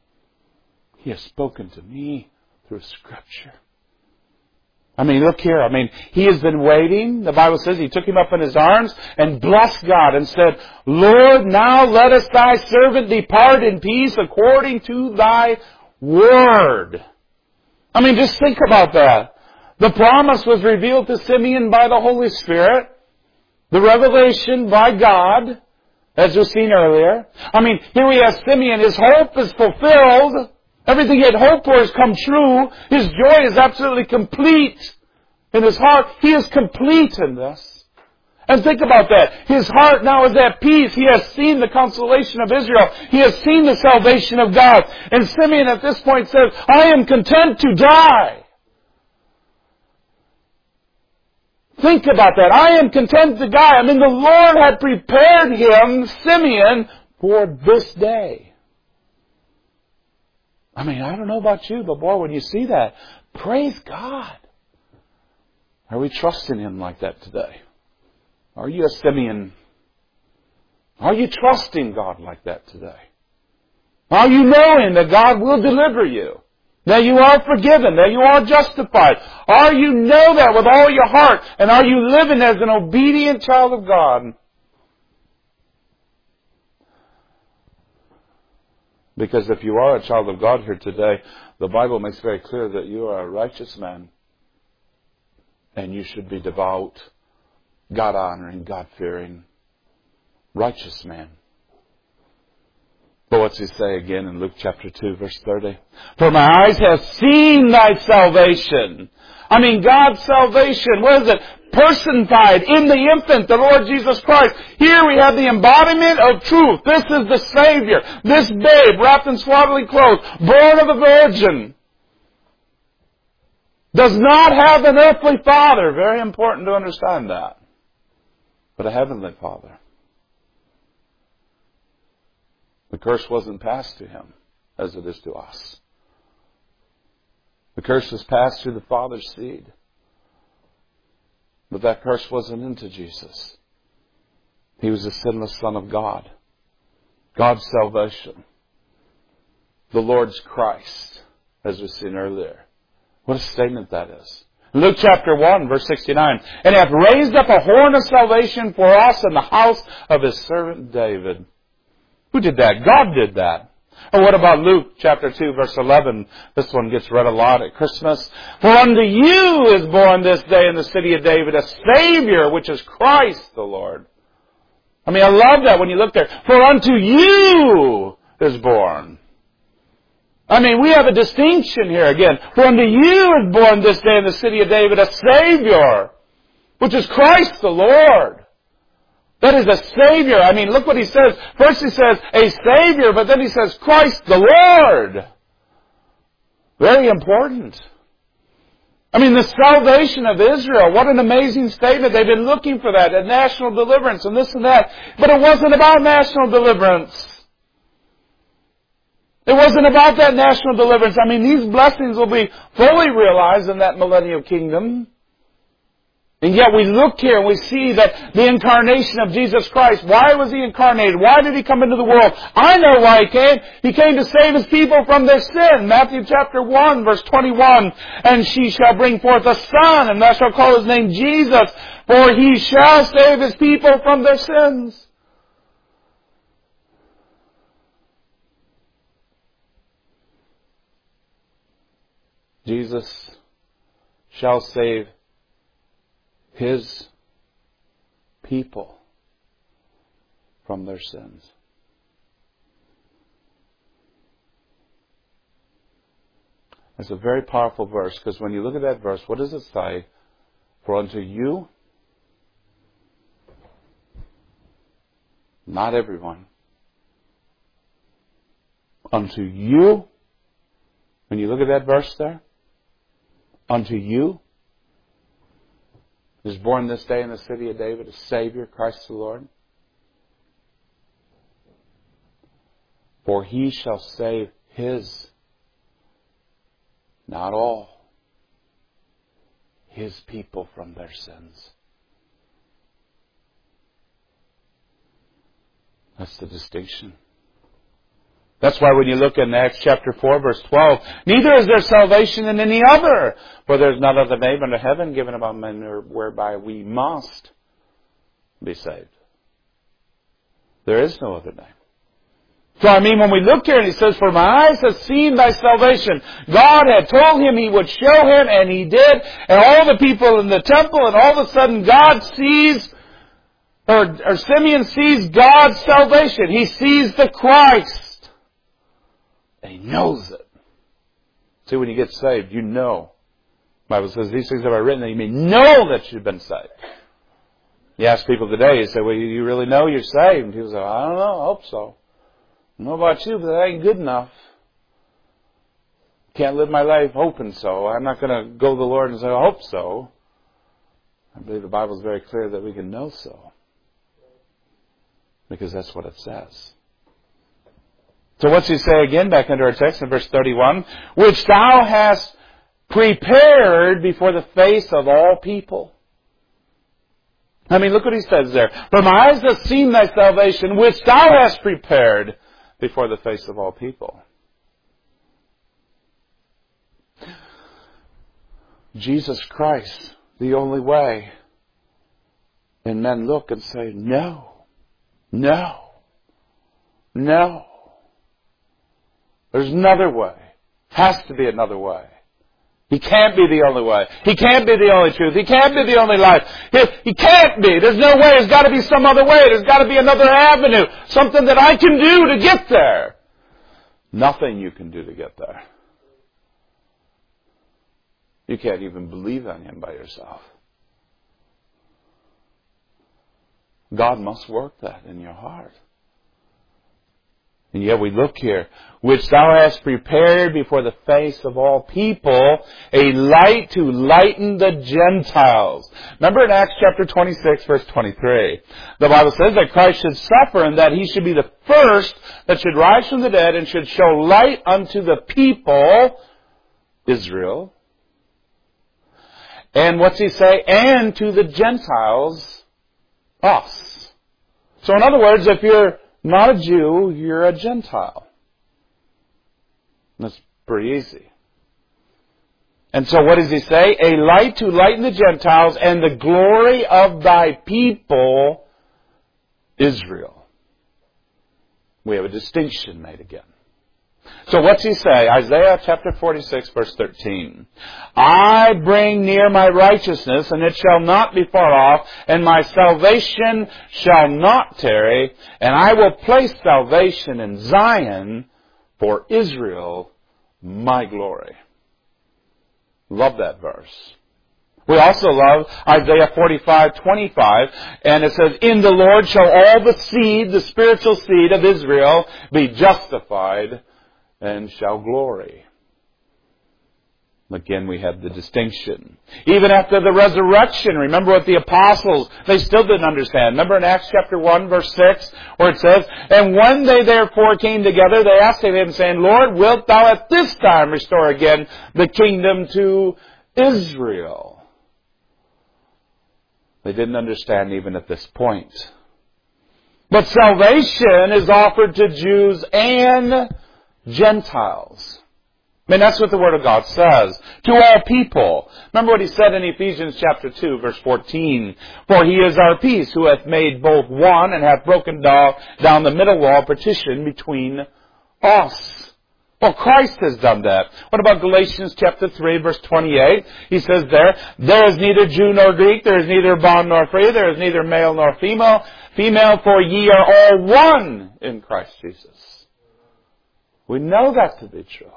He has spoken to me through Scripture. I mean, look here. I mean, he has been waiting. The Bible says he took him up in his arms and blessed God and said, Lord, now lettest thy servant depart in peace according to thy word. I mean, just think about that. The promise was revealed to Simeon by the Holy Spirit. The revelation by God, as we've seen earlier. I mean, here we have Simeon. His hope is fulfilled. Everything he had hoped for has come true. His joy is absolutely complete in his heart. He is complete in this. And think about that. His heart now is at peace. He has seen the consolation of Israel. He has seen the salvation of God. And Simeon at this point says, I am content to die. Think about that. I am content to die. I mean, the Lord had prepared him, Simeon, for this day. I mean, I don't know about you, but boy, when you see that, praise God. Are we trusting him like that today? Are you a Simeon? Are you trusting God like that today? Are you knowing that God will deliver you? That you are forgiven, that you are justified? Are you know that with all your heart? And are you living as an obedient child of God? Because if you are a child of God here today, the Bible makes very clear that you are a righteous man. And you should be devout, God-honoring, God-fearing, righteous man. But what's he say again in Luke chapter 2, verse 30? For my eyes have seen thy salvation. I mean, God's salvation. What is it? Personified in the infant, the Lord Jesus Christ. Here we have the embodiment of truth. This is the Savior. This babe, wrapped in swaddling clothes, born of a virgin, does not have an earthly father. Very important to understand that. But a heavenly Father. The curse wasn't passed to him as it is to us. The curse was passed through the Father's seed. But that curse wasn't into Jesus. He was a sinless Son of God. God's salvation. The Lord's Christ, as we've seen earlier. What a statement that is. Luke chapter 1, verse 69. And hath raised up a horn of salvation for us in the house of his servant David. Who did that? God did that. Or what about Luke chapter 2, verse 11? This one gets read a lot at Christmas. For unto you is born this day in the city of David a Savior, which is Christ the Lord. I mean, I love that when you look there. For unto you is born. I mean, we have a distinction here again. For unto you is born this day in the city of David a Savior, which is Christ the Lord. That is a Savior. I mean, look what he says. First he says a Savior, but then he says Christ the Lord. Very important. I mean, the salvation of Israel, what an amazing statement. They've been looking for that, a national deliverance and this and that. But it wasn't about national deliverance. It wasn't about that national deliverance. I mean, these blessings will be fully realized in that millennial kingdom. And yet we look here and we see that the incarnation of Jesus Christ, why was He incarnated? Why did He come into the world? I know why He came. He came to save His people from their sin. Matthew chapter 1 verse 21. And she shall bring forth a son, and thou shalt call His name Jesus, for He shall save His people from their sins. Jesus shall save His people from their sins. It's a very powerful verse, because when you look at that verse, what does it say? For unto you, not everyone, unto you, when you look at that verse there, unto you is born this day in the city of David a Savior, Christ the Lord. For He shall save His, not all, His people from their sins. That's the distinction. That's why when you look in Acts chapter 4 verse 12, neither is there salvation in any other, for there is none other name under heaven given among men whereby we must be saved. There is no other name. So I mean, when we look here and He says, for my eyes have seen thy salvation. God had told Him He would show Him, and He did. And all the people in the temple, and all of a sudden God sees, or Simeon sees God's salvation. He sees the Christ. And he knows it. See, when you get saved, you know. The Bible says, these things have I written that you may know that you've been saved. You ask people today, you say, well, you really know you're saved? And people say, I don't know, I hope so. I don't know about you, but that ain't good enough. Can't live my life hoping so. I'm not going to go to the Lord and say, I hope so. I believe the Bible is very clear that we can know so. Because that's what it says. So what's He say again back under our text in verse 31? Which thou hast prepared before the face of all people. I mean, look what He says there. For my eyes have seen thy salvation, which thou hast prepared before the face of all people. Jesus Christ, the only way. And men look and say, no, no, no. There's another way. Has to be another way. He can't be the only way. He can't be the only truth. He can't be the only life. He can't be. There's no way. There's got to be some other way. There's got to be another avenue. Something that I can do to get there. Nothing you can do to get there. You can't even believe on Him by yourself. God must work that in your heart. And yet we look here, which thou hast prepared before the face of all people, a light to lighten the Gentiles. Remember in Acts chapter 26, verse 23, the Bible says that Christ should suffer and that He should be the first that should rise from the dead and should show light unto the people, Israel. And what's He say? And to the Gentiles, us. So in other words, if you're not a Jew, you're a Gentile. That's pretty easy. And so what does He say? A light to lighten the Gentiles and the glory of thy people, Israel. We have a distinction made again. So what's He say? Isaiah chapter 46 verse 13. I bring near my righteousness, and it shall not be far off, and my salvation shall not tarry, and I will place salvation in Zion for Israel, my glory. Love that verse. We also love Isaiah 45:25, and it says, in the Lord shall all the seed, the spiritual seed of Israel, be justified and shall glory. Again, we have the distinction. Even after the resurrection, remember what the apostles, they still didn't understand. Remember in Acts chapter 1, verse 6, where it says, "And when they therefore came together, they asked of him, saying, Lord, wilt thou at this time restore again the kingdom to Israel?" They didn't understand even at this point. But salvation is offered to Jews and Gentiles. I mean, that's what the Word of God says. To all people. Remember what he said in Ephesians chapter 2, verse 14. "For he is our peace, who hath made both one, and hath broken down the middle wall, partition between us." Well, Christ has done that. What about Galatians chapter 3, verse 28? He says there is neither Jew nor Greek, there is neither bond nor free, there is neither male nor female, for ye are all one in Christ Jesus. We know that to be true.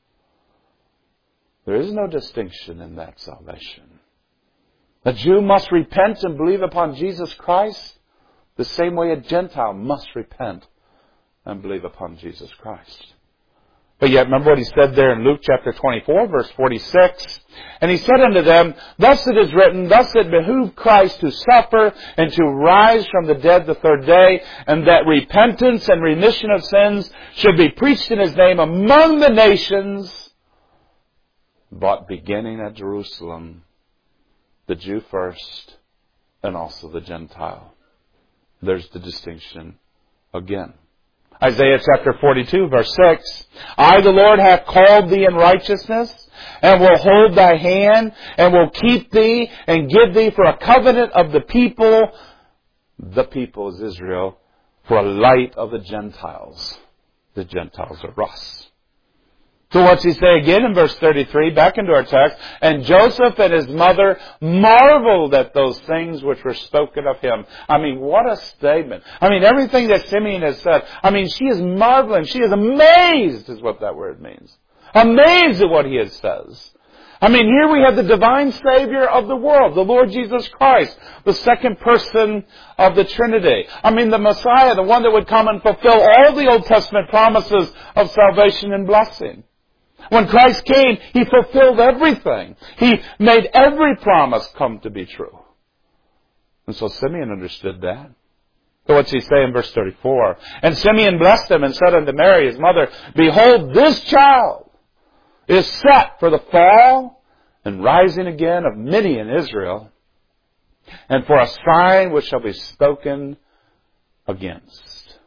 There is no distinction in that salvation. A Jew must repent and believe upon Jesus Christ the same way a Gentile must repent and believe upon Jesus Christ. But yet, remember what he said there in Luke chapter 24, verse 46. "And he said unto them, Thus it is written, thus it behooved Christ to suffer and to rise from the dead the third day, and that repentance and remission of sins should be preached in his name among the nations, but beginning at Jerusalem, the Jew first, and also the Gentile." There's the distinction again. Isaiah chapter 42, verse 6. "I, the Lord, have called thee in righteousness, and will hold thy hand, and will keep thee, and give thee for a covenant of the people is Israel, for a light of the Gentiles." The Gentiles are us. So what's he say again in verse 33, back into our text? "And Joseph and his mother marveled at those things which were spoken of him." I mean, what a statement. I mean, everything that Simeon has said, I mean, she is marveling. She is amazed, is what that word means. Amazed at what he says. I mean, here we have the divine Savior of the world, the Lord Jesus Christ, the second person of the Trinity. I mean, the Messiah, the one that would come and fulfill all the Old Testament promises of salvation and blessing. When Christ came, He fulfilled everything. He made every promise come to be true. And so Simeon understood that. So what's he say in verse 34? "And Simeon blessed him and said unto Mary, his mother, Behold, this child is set for the fall and rising again of many in Israel, and for a sign which shall be spoken against."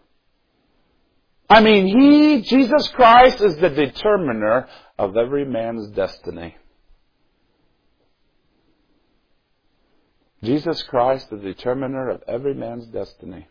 I mean, Jesus Christ, is the determiner of every man's destiny. Jesus Christ, the determiner of every man's destiny.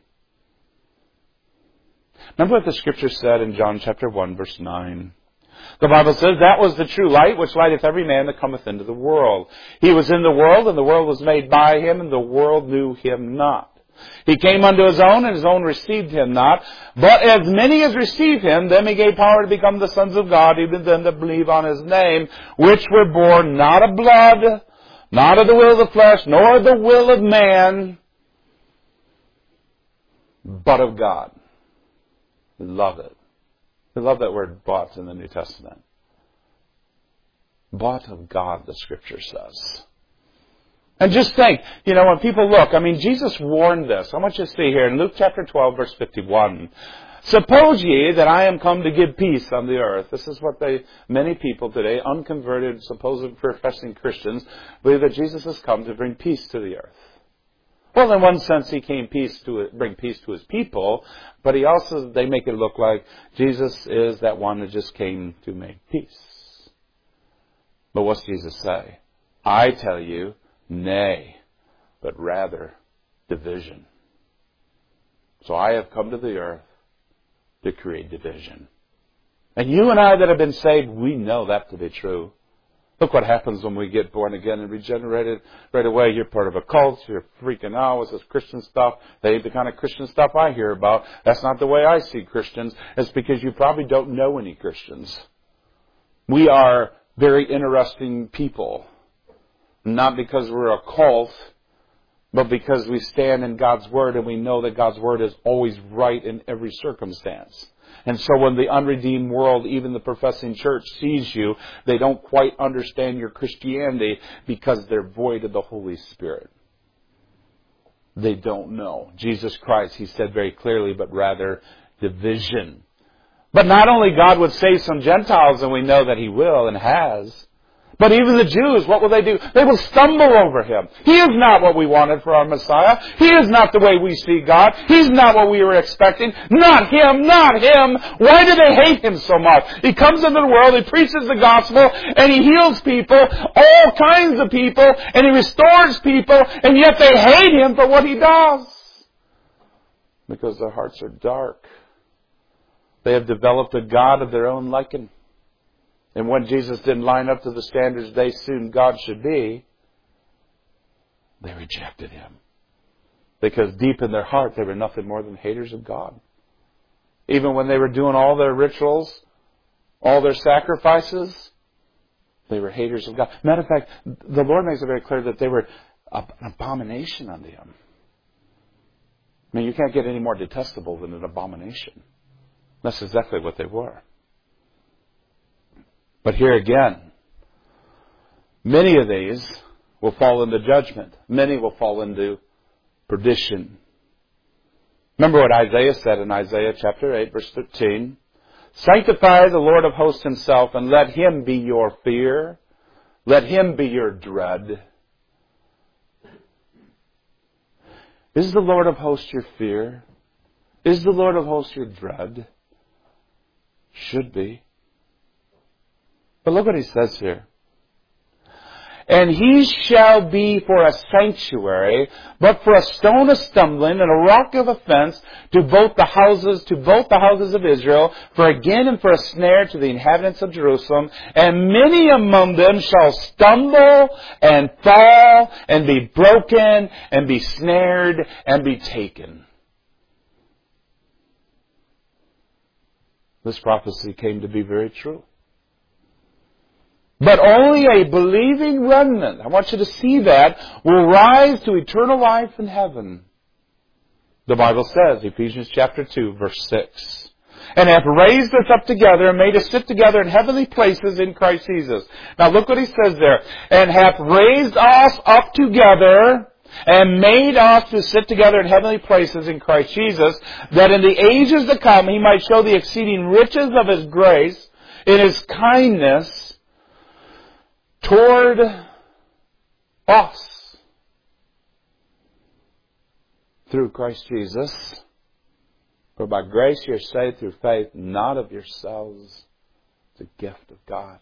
Remember what the Scripture said in John chapter 1, verse 9. The Bible says, "That was the true light, which lighteth every man that cometh into the world. He was in the world, and the world was made by him, and the world knew him not. He came unto his own, and his own received him not. But as many as received him, them he gave power to become the sons of God, even them that believe on his name, which were born not of blood, not of the will of the flesh, nor of the will of man, but of God." We love it. We love that word "bought" in the New Testament. Bought of God, the Scripture says. And just think, when people look, I mean, Jesus warned this. I want you to see here in Luke chapter 12, verse 51. "Suppose ye that I am come to give peace on the earth." This is what many people today, unconverted, supposed professing Christians, believe that Jesus has come to bring peace to the earth. Well, in one sense, He came to bring peace to His people, but they make it look like Jesus is that one that just came to make peace. But what's Jesus say? "I tell you, nay, but rather division. So I have come to the earth to create division." And you and I that have been saved, we know that to be true. Look what happens when we get born again and regenerated. Right away, you're part of a cult. You're freaking out. What's this Christian stuff? That ain't the kind of Christian stuff I hear about. That's not the way I see Christians. It's because you probably don't know any Christians. We are very interesting people. Not because we're a cult. but because we stand in God's Word and we know that God's Word is always right in every circumstance. And so when the unredeemed world, even the professing church, sees you, they don't quite understand your Christianity because they're void of the Holy Spirit. They don't know Jesus Christ, He said very clearly, but rather division. But not only God would save some Gentiles, and we know that He will and has, but even the Jews, what will they do? They will stumble over Him. He is not what we wanted for our Messiah. He is not the way we see God. He's not what we were expecting. Not Him, not Him. Why do they hate Him so much? He comes into the world, He preaches the gospel, and He heals people, all kinds of people, and He restores people, and yet they hate Him for what He does. Because their hearts are dark. They have developed a God of their own liking. And when Jesus didn't line up to the standards they assumed God should be, they rejected Him. Because deep in their heart, they were nothing more than haters of God. Even when they were doing all their rituals, all their sacrifices, they were haters of God. Matter of fact, the Lord makes it very clear that they were an abomination unto Him. I mean, you can't get any more detestable than an abomination. That's exactly what they were. But here again, many of these will fall into judgment. Many will fall into perdition. Remember what Isaiah said in Isaiah chapter 8, verse 13. Sanctify the Lord of hosts Himself, and let Him be your fear. Let Him be your dread. Is the Lord of hosts your fear? Is the Lord of hosts your dread? Should be. But look what He says here. And He shall be for a sanctuary, but for a stone of stumbling and a rock of offense to both the houses of Israel, for again and for a snare to the inhabitants of Jerusalem. And many among them shall stumble and fall and be broken and be snared and be taken. This prophecy came to be very true. But only a believing remnant, I want you to see that, will rise to eternal life in heaven. The Bible says, Ephesians chapter 2, verse 6, and hath raised us up together and made us sit together in heavenly places in Christ Jesus. Now look what He says there. And hath raised us up together and made us to sit together in heavenly places in Christ Jesus, that in the ages to come He might show the exceeding riches of His grace in His kindness toward us through Christ Jesus. For by grace you are saved through faith, not of yourselves. It's a gift of God.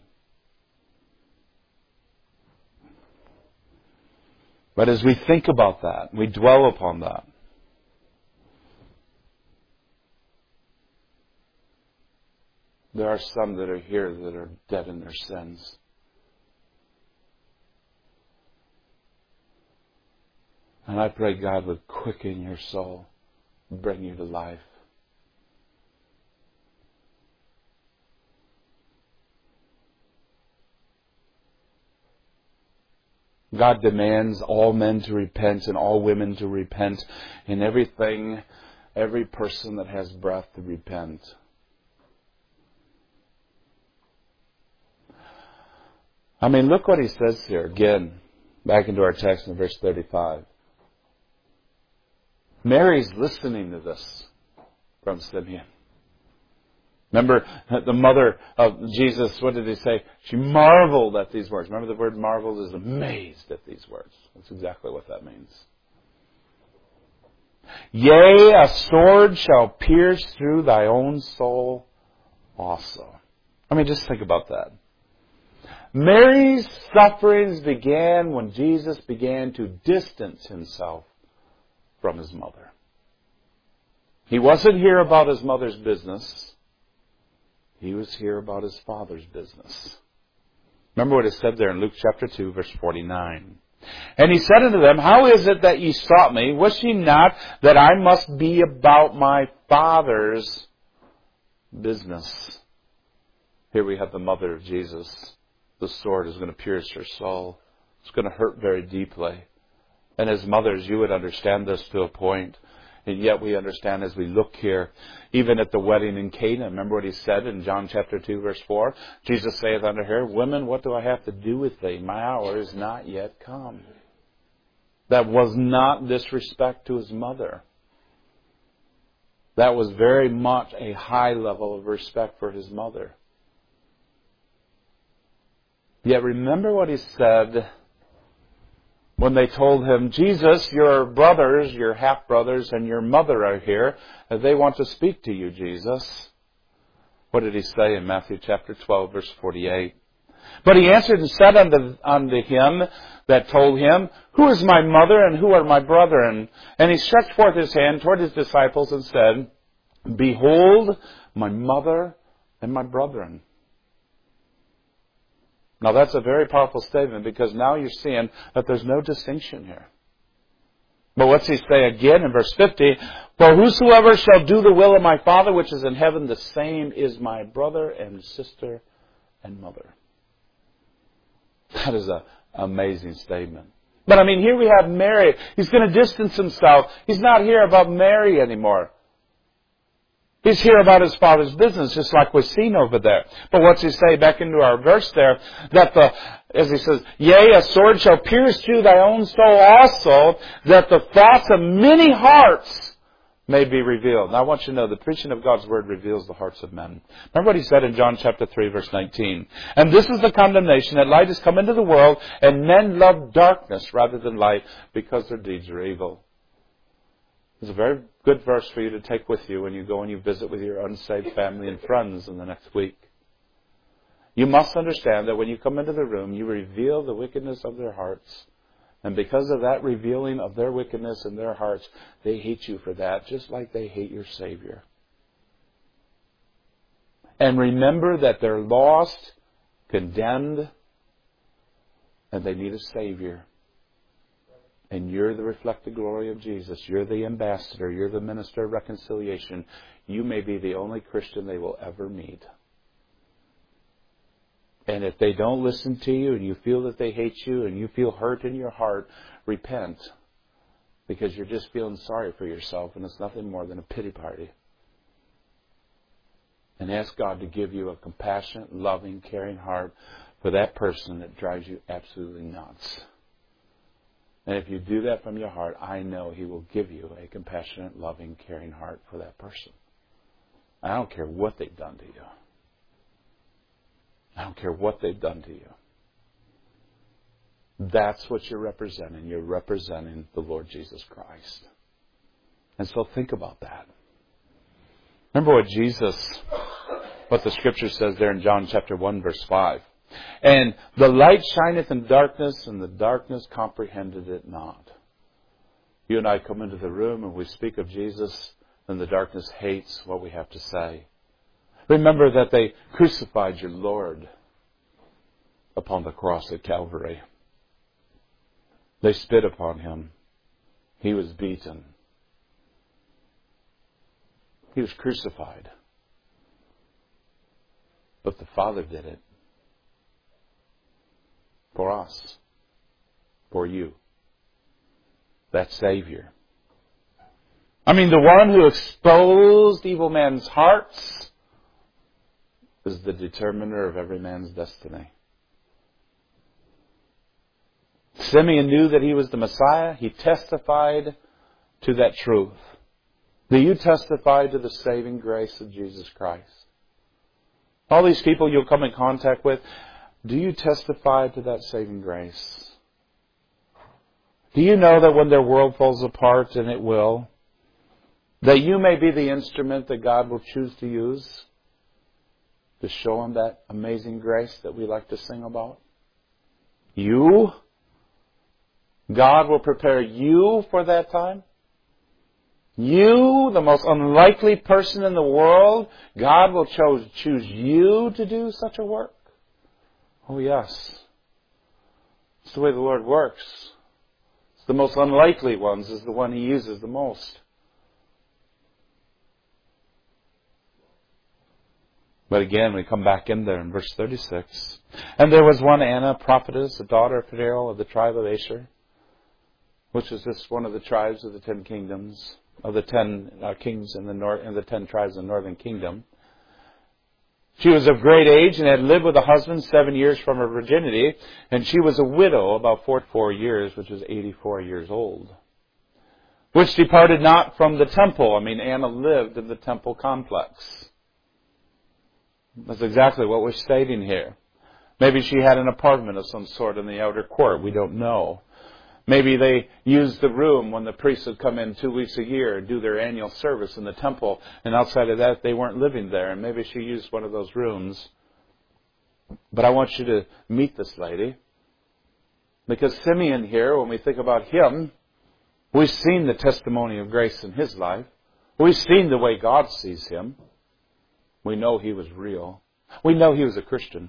But as we think about that, we dwell upon that, there are some that are here that are dead in their sins. And I pray God would quicken your soul, bring you to life. God demands all men to repent and all women to repent, and every person that has breath to repent. I mean, look what He says here again, back into our text in verse 35. Mary's listening to this from Simeon. Remember, the mother of Jesus, what did He say? She marveled at these words. Remember, the word marveled is amazed at these words. That's exactly what that means. Yea, a sword shall pierce through thy own soul also. I mean, just think about that. Mary's sufferings began when Jesus began to distance Himself from His mother. He wasn't here about His mother's business. He was here about His Father's business. Remember what it said there in Luke chapter 2, verse 49. And He said unto them, How is it that ye sought me? Wist ye not that I must be about my Father's business? Here we have the mother of Jesus. The sword is going to pierce her soul. It's going to hurt very deeply. And as mothers, you would understand this to a point. And yet we understand as we look here, even at the wedding in Cana. Remember what he said in John chapter 2, verse 4? Jesus saith unto her, Women, what do I have to do with thee? My hour is not yet come. That was not disrespect to his mother. That was very much a high level of respect for his mother. Yet remember what he said when they told him, Jesus, your brothers, your half-brothers, and your mother are here. They want to speak to you, Jesus. What did he say in Matthew chapter 12, verse 48? But he answered and said unto him that told him, Who is my mother and who are my brethren? And he stretched forth his hand toward his disciples and said, Behold, my mother and my brethren. Now that's a very powerful statement, because now you're seeing that there's no distinction here. But what's he say again in verse 50? For whosoever shall do the will of my Father which is in heaven, the same is my brother and sister and mother. That is an amazing statement. But I mean, here we have Mary. He's going to distance himself. He's not here about Mary anymore. He's here about his Father's business, just like we've seen over there. But what's he say back into our verse there? That as he says, Yea, a sword shall pierce through thy own soul also, that the thoughts of many hearts may be revealed. Now I want you to know, the preaching of God's Word reveals the hearts of men. Remember what he said in John chapter 3, verse 19. And this is the condemnation, that light has come into the world, and men love darkness rather than light, because their deeds are evil. It's a very good verse for you to take with you when you go and you visit with your unsaved family and friends in the next week. You must understand that when you come into the room, you reveal the wickedness of their hearts. And because of that revealing of their wickedness in their hearts, they hate you for that, just like they hate your Savior. And remember that they're lost, condemned, and they need a Savior. And you're the reflected glory of Jesus. You're the ambassador. You're the minister of reconciliation. You may be the only Christian they will ever meet. And if they don't listen to you and you feel that they hate you and you feel hurt in your heart, repent. Because you're just feeling sorry for yourself, and it's nothing more than a pity party. And ask God to give you a compassionate, loving, caring heart for that person that drives you absolutely nuts. And if you do that from your heart, I know He will give you a compassionate, loving, caring heart for that person. I don't care what they've done to you. I don't care what they've done to you. That's what you're representing. You're representing the Lord Jesus Christ. And so think about that. Remember what the Scripture says there in John chapter 1, verse 5. And the light shineth in darkness, and the darkness comprehended it not. You and I come into the room and we speak of Jesus, and the darkness hates what we have to say. Remember that they crucified your Lord upon the cross at Calvary. They spit upon Him. He was beaten. He was crucified. But the Father did it. For us. For you. That Savior. I mean, the one who exposed evil men's hearts is the determiner of every man's destiny. Simeon knew that he was the Messiah. He testified to that truth. Do you testify to the saving grace of Jesus Christ? All these people you'll come in contact with, do you testify to that saving grace? Do you know that when their world falls apart, and it will, that you may be the instrument that God will choose to use to show them that amazing grace that we like to sing about? You? God will prepare you for that time? You, the most unlikely person in the world, God will choose you to do such a work? Oh yes. It's the way the Lord works. It's the most unlikely ones is the one He uses the most. But again, we come back in there in verse 36. And there was one Anna, prophetess, a daughter of Phanuel of the tribe of Asher. which is just one of the tribes of the 10 kingdoms, of the 10 kings in the north, and the 10 tribes in the northern kingdom. She was of great age and had lived with a husband 7 years from her virginity, and she was a widow about 44 years, which was 84 years old, which departed not from the temple. Anna lived in the temple complex. That's exactly what we're stating here. Maybe she had an apartment of some sort in the outer court. We don't know. Maybe they used the room when the priests would come in 2 weeks a year and do their annual service in the temple. And outside of that, they weren't living there. And maybe she used one of those rooms. But I want you to meet this lady. Because Simeon here, when we think about him, we've seen the testimony of grace in his life. We've seen the way God sees him. We know he was real. We know he was a Christian.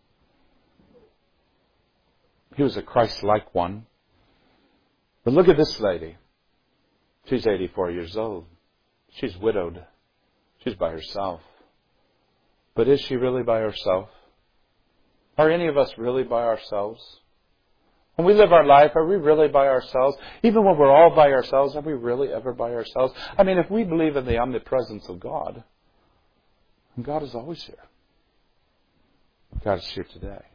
He was a Christ-like one. But look at this lady. She's 84 years old. She's widowed. She's by herself. But is she really by herself? Are any of us really by ourselves? When we live our life, are we really by ourselves? Even when we're all by ourselves, are we really ever by ourselves? If we believe in the omnipresence of God, God is always here. God is here today.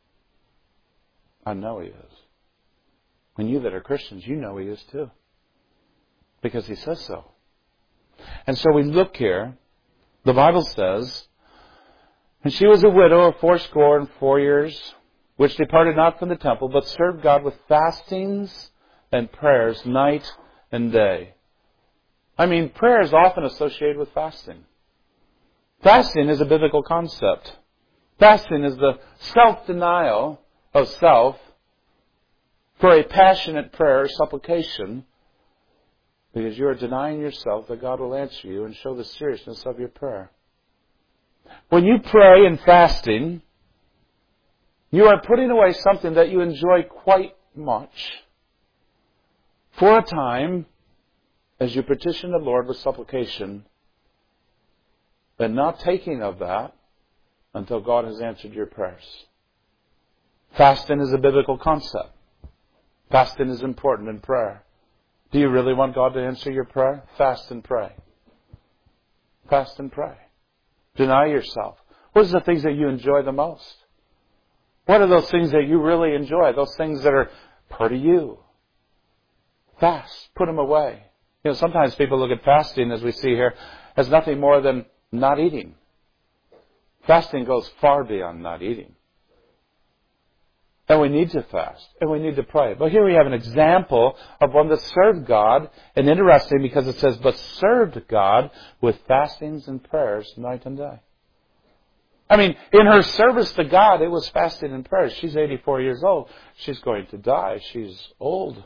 I know He is. And you that are Christians, you know He is too. Because He says so. And so we look here, the Bible says, and she was a widow of 84 years, which departed not from the temple, but served God with fastings and prayers night and day. Prayer is often associated with fasting. Fasting is a biblical concept. Fasting is the self-denial of self for a passionate prayer or supplication, because you are denying yourself that God will answer you and show the seriousness of your prayer. When you pray in fasting, you are putting away something that you enjoy quite much for a time as you petition the Lord with supplication, and not taking of that until God has answered your prayers. Fasting is a biblical concept. Fasting is important in prayer. Do you really want God to answer your prayer? Fast and pray. Fast and pray. Deny yourself. What are the things that you enjoy the most? What are those things that you really enjoy? Those things that are part of you. Fast. Put them away. Sometimes people look at fasting, as we see here, as nothing more than not eating. Fasting goes far beyond not eating. And we need to fast. And we need to pray. But here we have an example of one that served God. And interesting because it says, but served God with fastings and prayers night and day. In her service to God, it was fasting and prayers. She's 84 years old. She's going to die. She's old.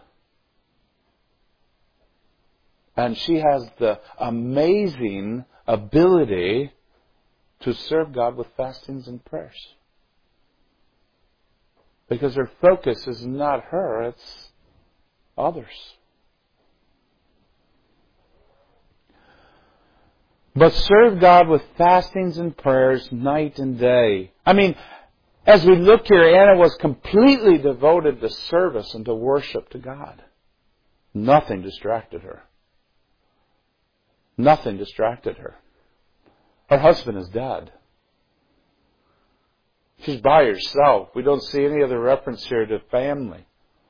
And she has the amazing ability to serve God with fastings and prayers. Because her focus is not her, it's others. But serve God with fastings and prayers night and day. As we look here, Anna was completely devoted to service and to worship to God. Nothing distracted her. Nothing distracted her. Her husband is dead. She's by herself. We don't see any other reference here to family.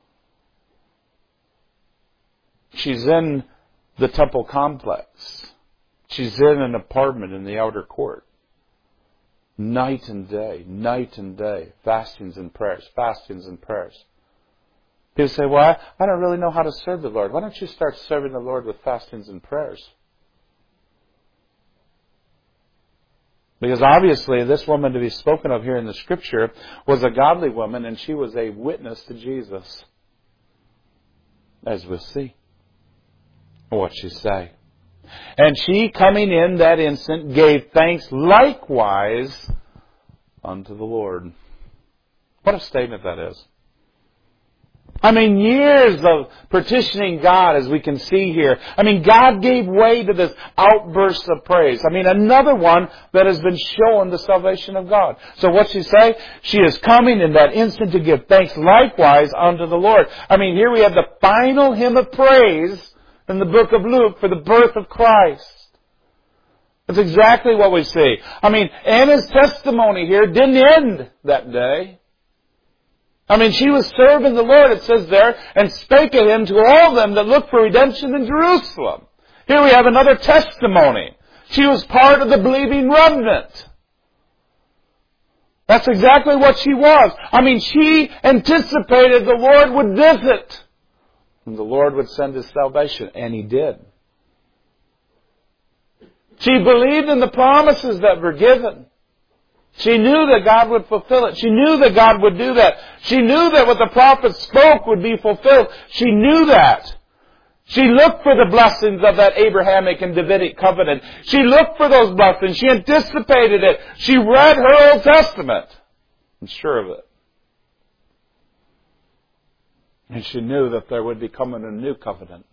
She's in the temple complex. She's in an apartment in the outer court. Night and day, fastings and prayers, fastings and prayers. People say, well, I don't really know how to serve the Lord. Why don't you start serving the Lord with fastings and prayers? Because obviously this woman to be spoken of here in the Scripture was a godly woman, and she was a witness to Jesus. As we'll see. What she say. And she, coming in that instant, gave thanks likewise unto the Lord. What a statement that is. I mean, years of petitioning God, as we can see here. I mean, God gave way to this outburst of praise. I mean, another one that has been showing the salvation of God. So what's she say? She is coming in that instant to give thanks likewise unto the Lord. I mean, here we have the final hymn of praise in the book of Luke for the birth of Christ. That's exactly what we see. I mean, Anna's testimony here didn't end that day. I mean, she was serving the Lord, it says there, and spake of Him to all them that look for redemption in Jerusalem. Here we have another testimony. She was part of the believing remnant. That's exactly what she was. I mean, she anticipated the Lord would visit. And the Lord would send His salvation. And He did. She believed in the promises that were given. She knew that God would fulfill it. She knew that God would do that. She knew that what the prophet spoke would be fulfilled. She knew that. She looked for the blessings of that Abrahamic and Davidic covenant. She looked for those blessings. She anticipated it. She read her Old Testament. I'm sure of it. And she knew that there would be coming a new covenant.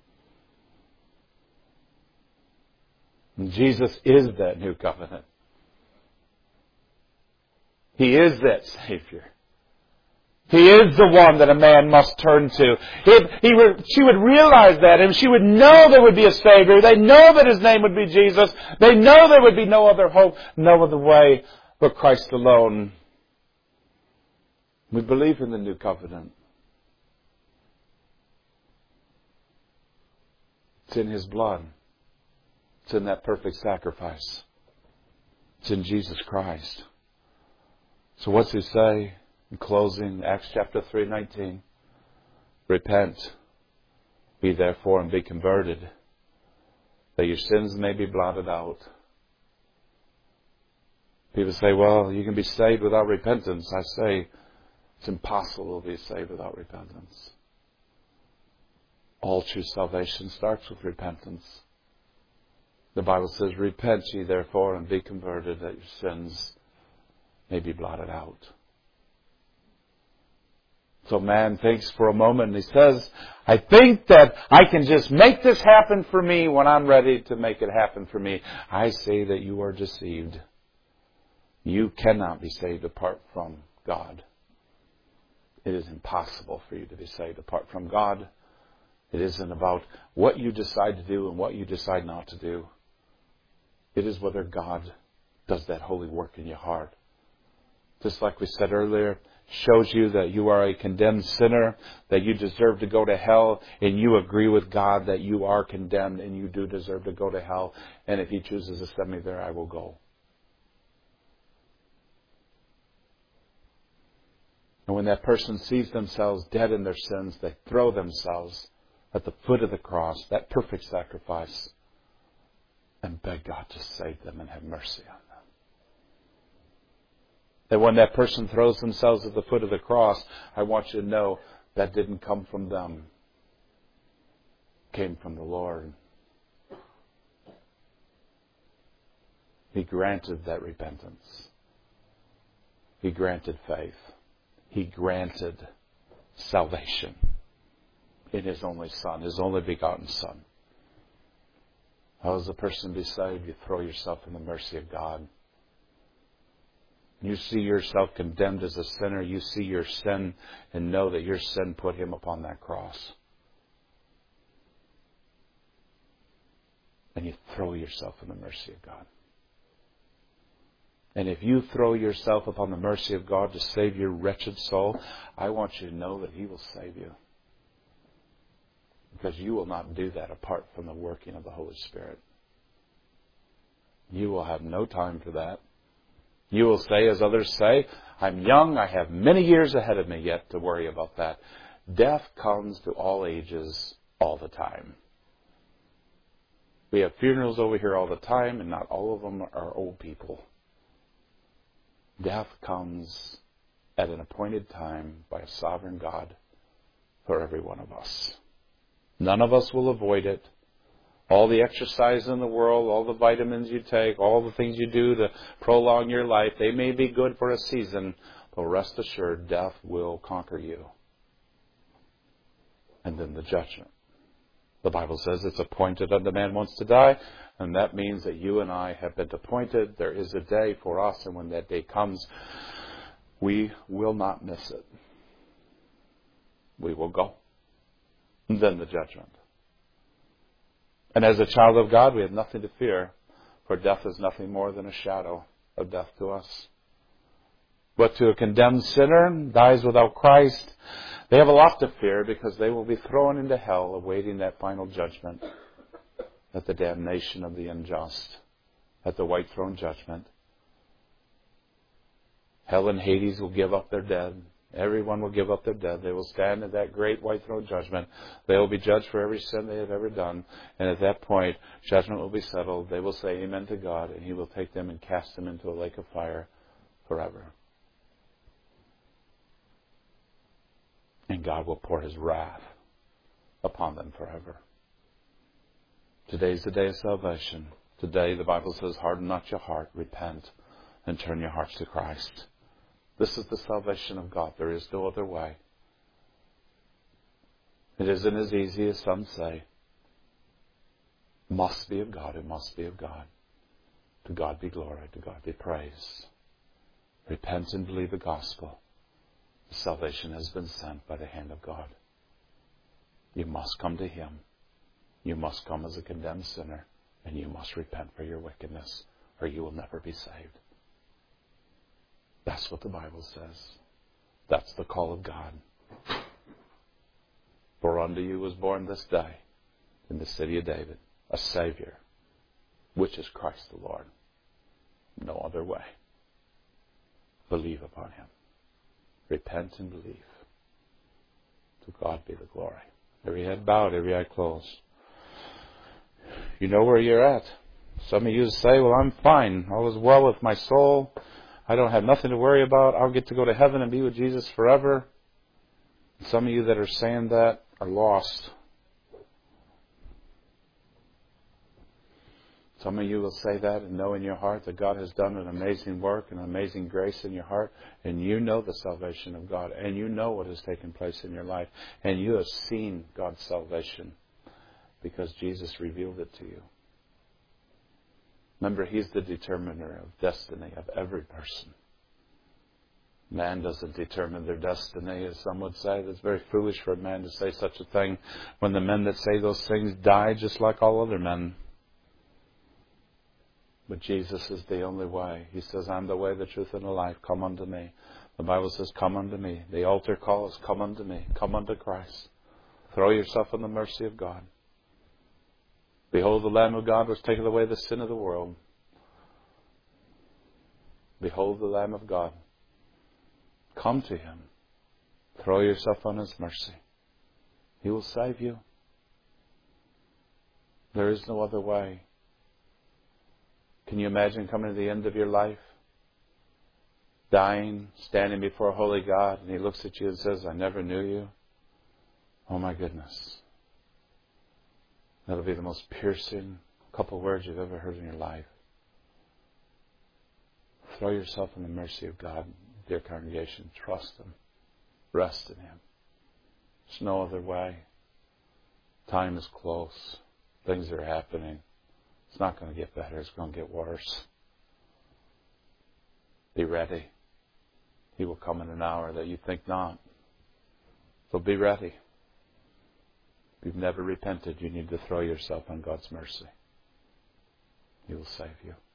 And Jesus is that new covenant. He is that Savior. He is the one that a man must turn to. She would realize that, and she would know there would be a Savior. They know that His name would be Jesus. They know there would be no other hope, no other way but Christ alone. We believe in the new covenant. It's in His blood. It's in that perfect sacrifice. It's in Jesus Christ. So what's He say in closing? Acts chapter 3:19. Repent, ye therefore, and be converted, that your sins may be blotted out. People say, well, you can be saved without repentance. I say, it's impossible to be saved without repentance. All true salvation starts with repentance. The Bible says, repent ye therefore, and be converted, that your sins may be blotted out. So man thinks for a moment and he says, I think that I can just make this happen for me when I'm ready to make it happen for me. I say that you are deceived. You cannot be saved apart from God. It is impossible for you to be saved apart from God. It isn't about what you decide to do and what you decide not to do. It is whether God does that holy work in your heart. Just like we said earlier, shows you that you are a condemned sinner, that you deserve to go to hell, and you agree with God that you are condemned and you do deserve to go to hell. And if He chooses to send me there, I will go. And when that person sees themselves dead in their sins, they throw themselves at the foot of the cross, that perfect sacrifice, and beg God to save them and have mercy on them. That when that person throws themselves at the foot of the cross, I want you to know that didn't come from them. It came from the Lord. He granted that repentance. He granted faith. He granted salvation in His only Son, His only begotten Son. How does a person be saved? You throw yourself in the mercy of God. You see yourself condemned as a sinner. You see your sin and know that your sin put Him upon that cross. And you throw yourself in the mercy of God. And if you throw yourself upon the mercy of God to save your wretched soul, I want you to know that He will save you. Because you will not do that apart from the working of the Holy Spirit. You will have no time for that. You will say, as others say, I'm young, I have many years ahead of me yet to worry about that. Death comes to all ages, all the time. We have funerals over here all the time, and not all of them are old people. Death comes at an appointed time by a sovereign God for every one of us. None of us will avoid it. All the exercise in the world, all the vitamins you take, all the things you do to prolong your life, they may be good for a season, but rest assured, death will conquer you. and then the judgment. The Bible says it's appointed unto man once to die, and that means that you and I have been appointed. There is a day for us, and when that day comes, we will not miss it. We will go. And then the judgment. And as a child of God, we have nothing to fear, for death is nothing more than a shadow of death to us. But to a condemned sinner, dies without Christ, they have a lot to fear, because they will be thrown into hell awaiting that final judgment, at the damnation of the unjust, at the white throne judgment. Hell and Hades will give up their dead. Everyone will give up their dead. They will stand at that great white throne judgment. They will be judged for every sin they have ever done. And at that point, judgment will be settled. They will say amen to God, and He will take them and cast them into a lake of fire forever. And God will pour His wrath upon them forever. Today is the day of salvation. Today, the Bible says, harden not your heart, repent, and turn your hearts to Christ. This is the salvation of God. There is no other way. It isn't as easy as some say. It must be of God. It must be of God. To God be glory. To God be praise. Repent and believe the gospel. Salvation has been sent by the hand of God. You must come to Him. You must come as a condemned sinner, and you must repent for your wickedness, or you will never be saved. That's what the Bible says. That's the call of God. For unto you was born this day in the city of David a Savior, which is Christ the Lord. No other way. Believe upon Him. Repent and believe. To God be the glory. Every head bowed, every eye closed. You know where you're at. Some of you say, well, I'm fine. All is well with my soul. I don't have nothing to worry about. I'll get to go to heaven and be with Jesus forever. Some of you that are saying that are lost. Some of you will say that and know in your heart that God has done an amazing work and amazing grace in your heart, and you know the salvation of God, and you know what has taken place in your life, and you have seen God's salvation because Jesus revealed it to you. Remember, He's the determiner of destiny of every person. Man doesn't determine their destiny, as some would say. It's very foolish for a man to say such a thing when the men that say those things die just like all other men. But Jesus is the only way. He says, I'm the way, the truth, and the life. Come unto me. The Bible says, come unto me. The altar calls, come unto me. Come unto Christ. Throw yourself in the mercy of God. Behold, the Lamb of God which taketh away the sin of the world. Behold the Lamb of God. Come to Him. Throw yourself on His mercy. He will save you. There is no other way. Can you imagine coming to the end of your life? Dying, standing before a holy God, and He looks at you and says, I never knew you. Oh my goodness. That'll be the most piercing couple words you've ever heard in your life. Throw yourself in the mercy of God, dear congregation. Trust Him. Rest in Him. There's no other way. Time is close. Things are happening. It's not going to get better. It's going to get worse. Be ready. He will come in an hour that you think not. So be ready. If you've never repented, you need to throw yourself on God's mercy. He will save you.